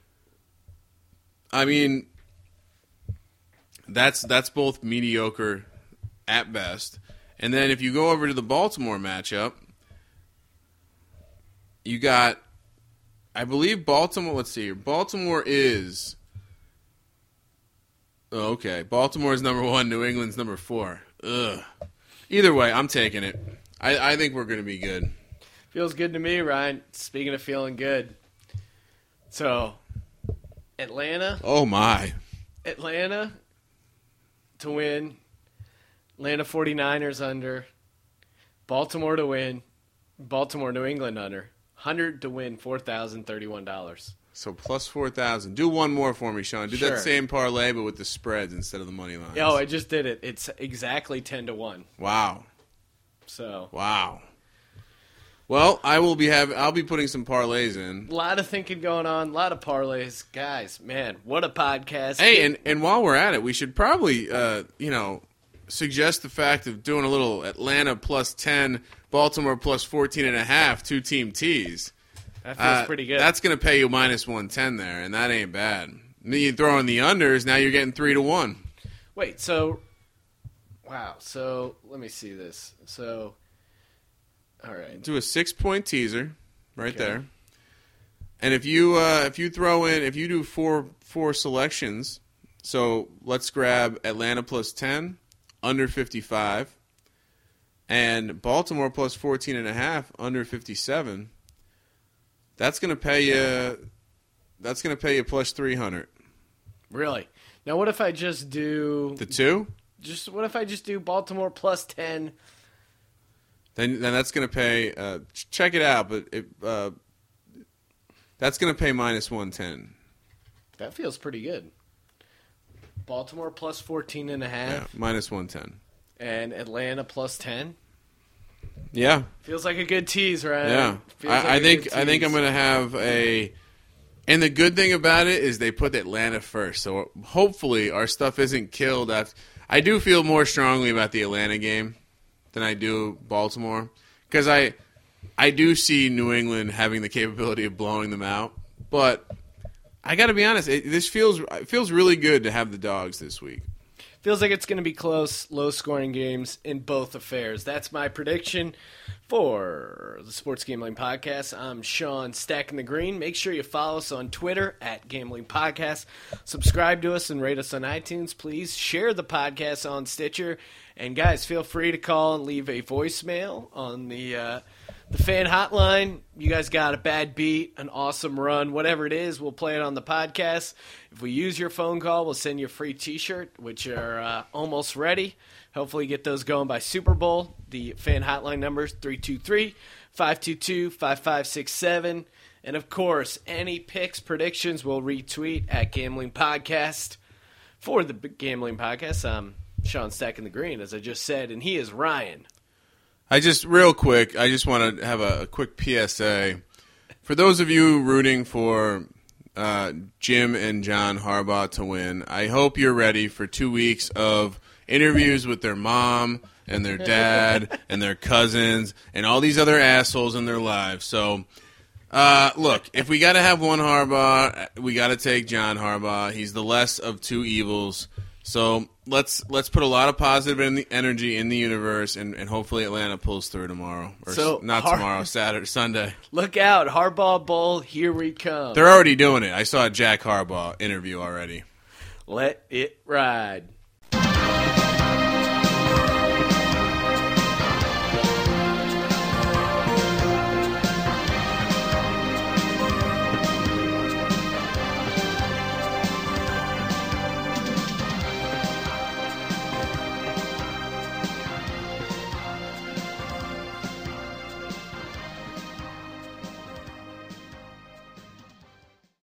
I mean, that's that's both mediocre at best. And then if you go over to the Baltimore matchup, you got, I believe Baltimore, let's see here. Baltimore is, oh, okay, Baltimore is number one, New England's number four. Ugh. Either way, I'm taking it. I, I think we're going to be good. Feels good to me, Ryan. Speaking of feeling good. So, Atlanta. Oh, my. Atlanta to win. Atlanta forty-niners under. Baltimore to win. Baltimore, New England under. one hundred to win, four thousand thirty-one dollars. So plus four thousand. Do one more for me, Sean. Do Sure. that same parlay, but with the spreads instead of the money lines. Oh, I just did it. It's exactly ten to one. Wow. So, Wow. Well, I will be having. I'll be putting some parlays in. a lot of thinking going on, a lot of parlays. Guys, man, what a podcast. Hey, and, and while we're at it, we should probably, uh, you know, suggest the fact of doing a little Atlanta plus ten, Baltimore plus fourteen and a half, two team tees. That feels Uh, pretty good. That's going to pay you minus one ten there, and that ain't bad. Then you throw in the unders, now you're getting three to one. Wait, so, wow. So, let me see this. So, all right. Do a six point teaser right Okay. there. And if you uh, if you throw in if you do four four selections, so let's grab Atlanta plus ten, under fifty-five, and Baltimore plus fourteen and a half, under fifty-seven. That's gonna pay you. That's gonna pay you plus three hundred. Really? Now, what if I just do The two, just what if I just do Baltimore plus ten? then then that's gonna pay. Uh, ch- check it out, but it, uh, that's gonna pay minus one ten. That feels pretty good. Baltimore plus fourteen and a half, Yeah, minus one ten. and Atlanta plus ten. Yeah. Feels like a good tease, right? Yeah, Feels like I, I a think good I think I'm tease. going to have a. And the good thing about it is they put Atlanta first, so hopefully our stuff isn't killed. After, I do feel more strongly about the Atlanta game than I do Baltimore because I I do see New England having the capability of blowing them out, but I got to be honest, it, this feels it feels really good to have the dogs this week. Feels like it's going to be close, low-scoring games in both affairs. That's my prediction for the Sports Gambling Podcast. I'm Sean Stacking the Green. Make sure you follow us on Twitter at Gambling Podcast. Subscribe to us and rate us on iTunes, please. Share the podcast on Stitcher. And, guys, feel free to call and leave a voicemail on the uh, the fan hotline. You guys got a bad beat, an awesome run, whatever it is, we'll play it on the podcast. If we use your phone call, we'll send you a free T-shirt, which are uh, almost ready. Hopefully get those going by Super Bowl. The fan hotline number is three two three, five two two, five five six seven. And, of course, any picks, predictions, we'll retweet at Gambling Podcast. For the Gambling Podcast, I'm Sean Stacking the Green, as I just said, and he is Ryan. I just, real quick, I just want to have a, a quick P S A. for those of you rooting for uh, Jim and John Harbaugh to win, I hope you're ready for two weeks of interviews with their mom and their dad and their cousins and all these other assholes in their lives. So, uh, look, if we got to have one Harbaugh, we got to take John Harbaugh. He's the less of two evils. So let's let's put a lot of positive in the energy in the universe, and, and hopefully Atlanta pulls through tomorrow. Or so s- not Har- tomorrow, Saturday, Sunday. Look out, Harbaugh Bowl, here we come. They're already doing it. I saw a Jack Harbaugh interview already. Let it ride.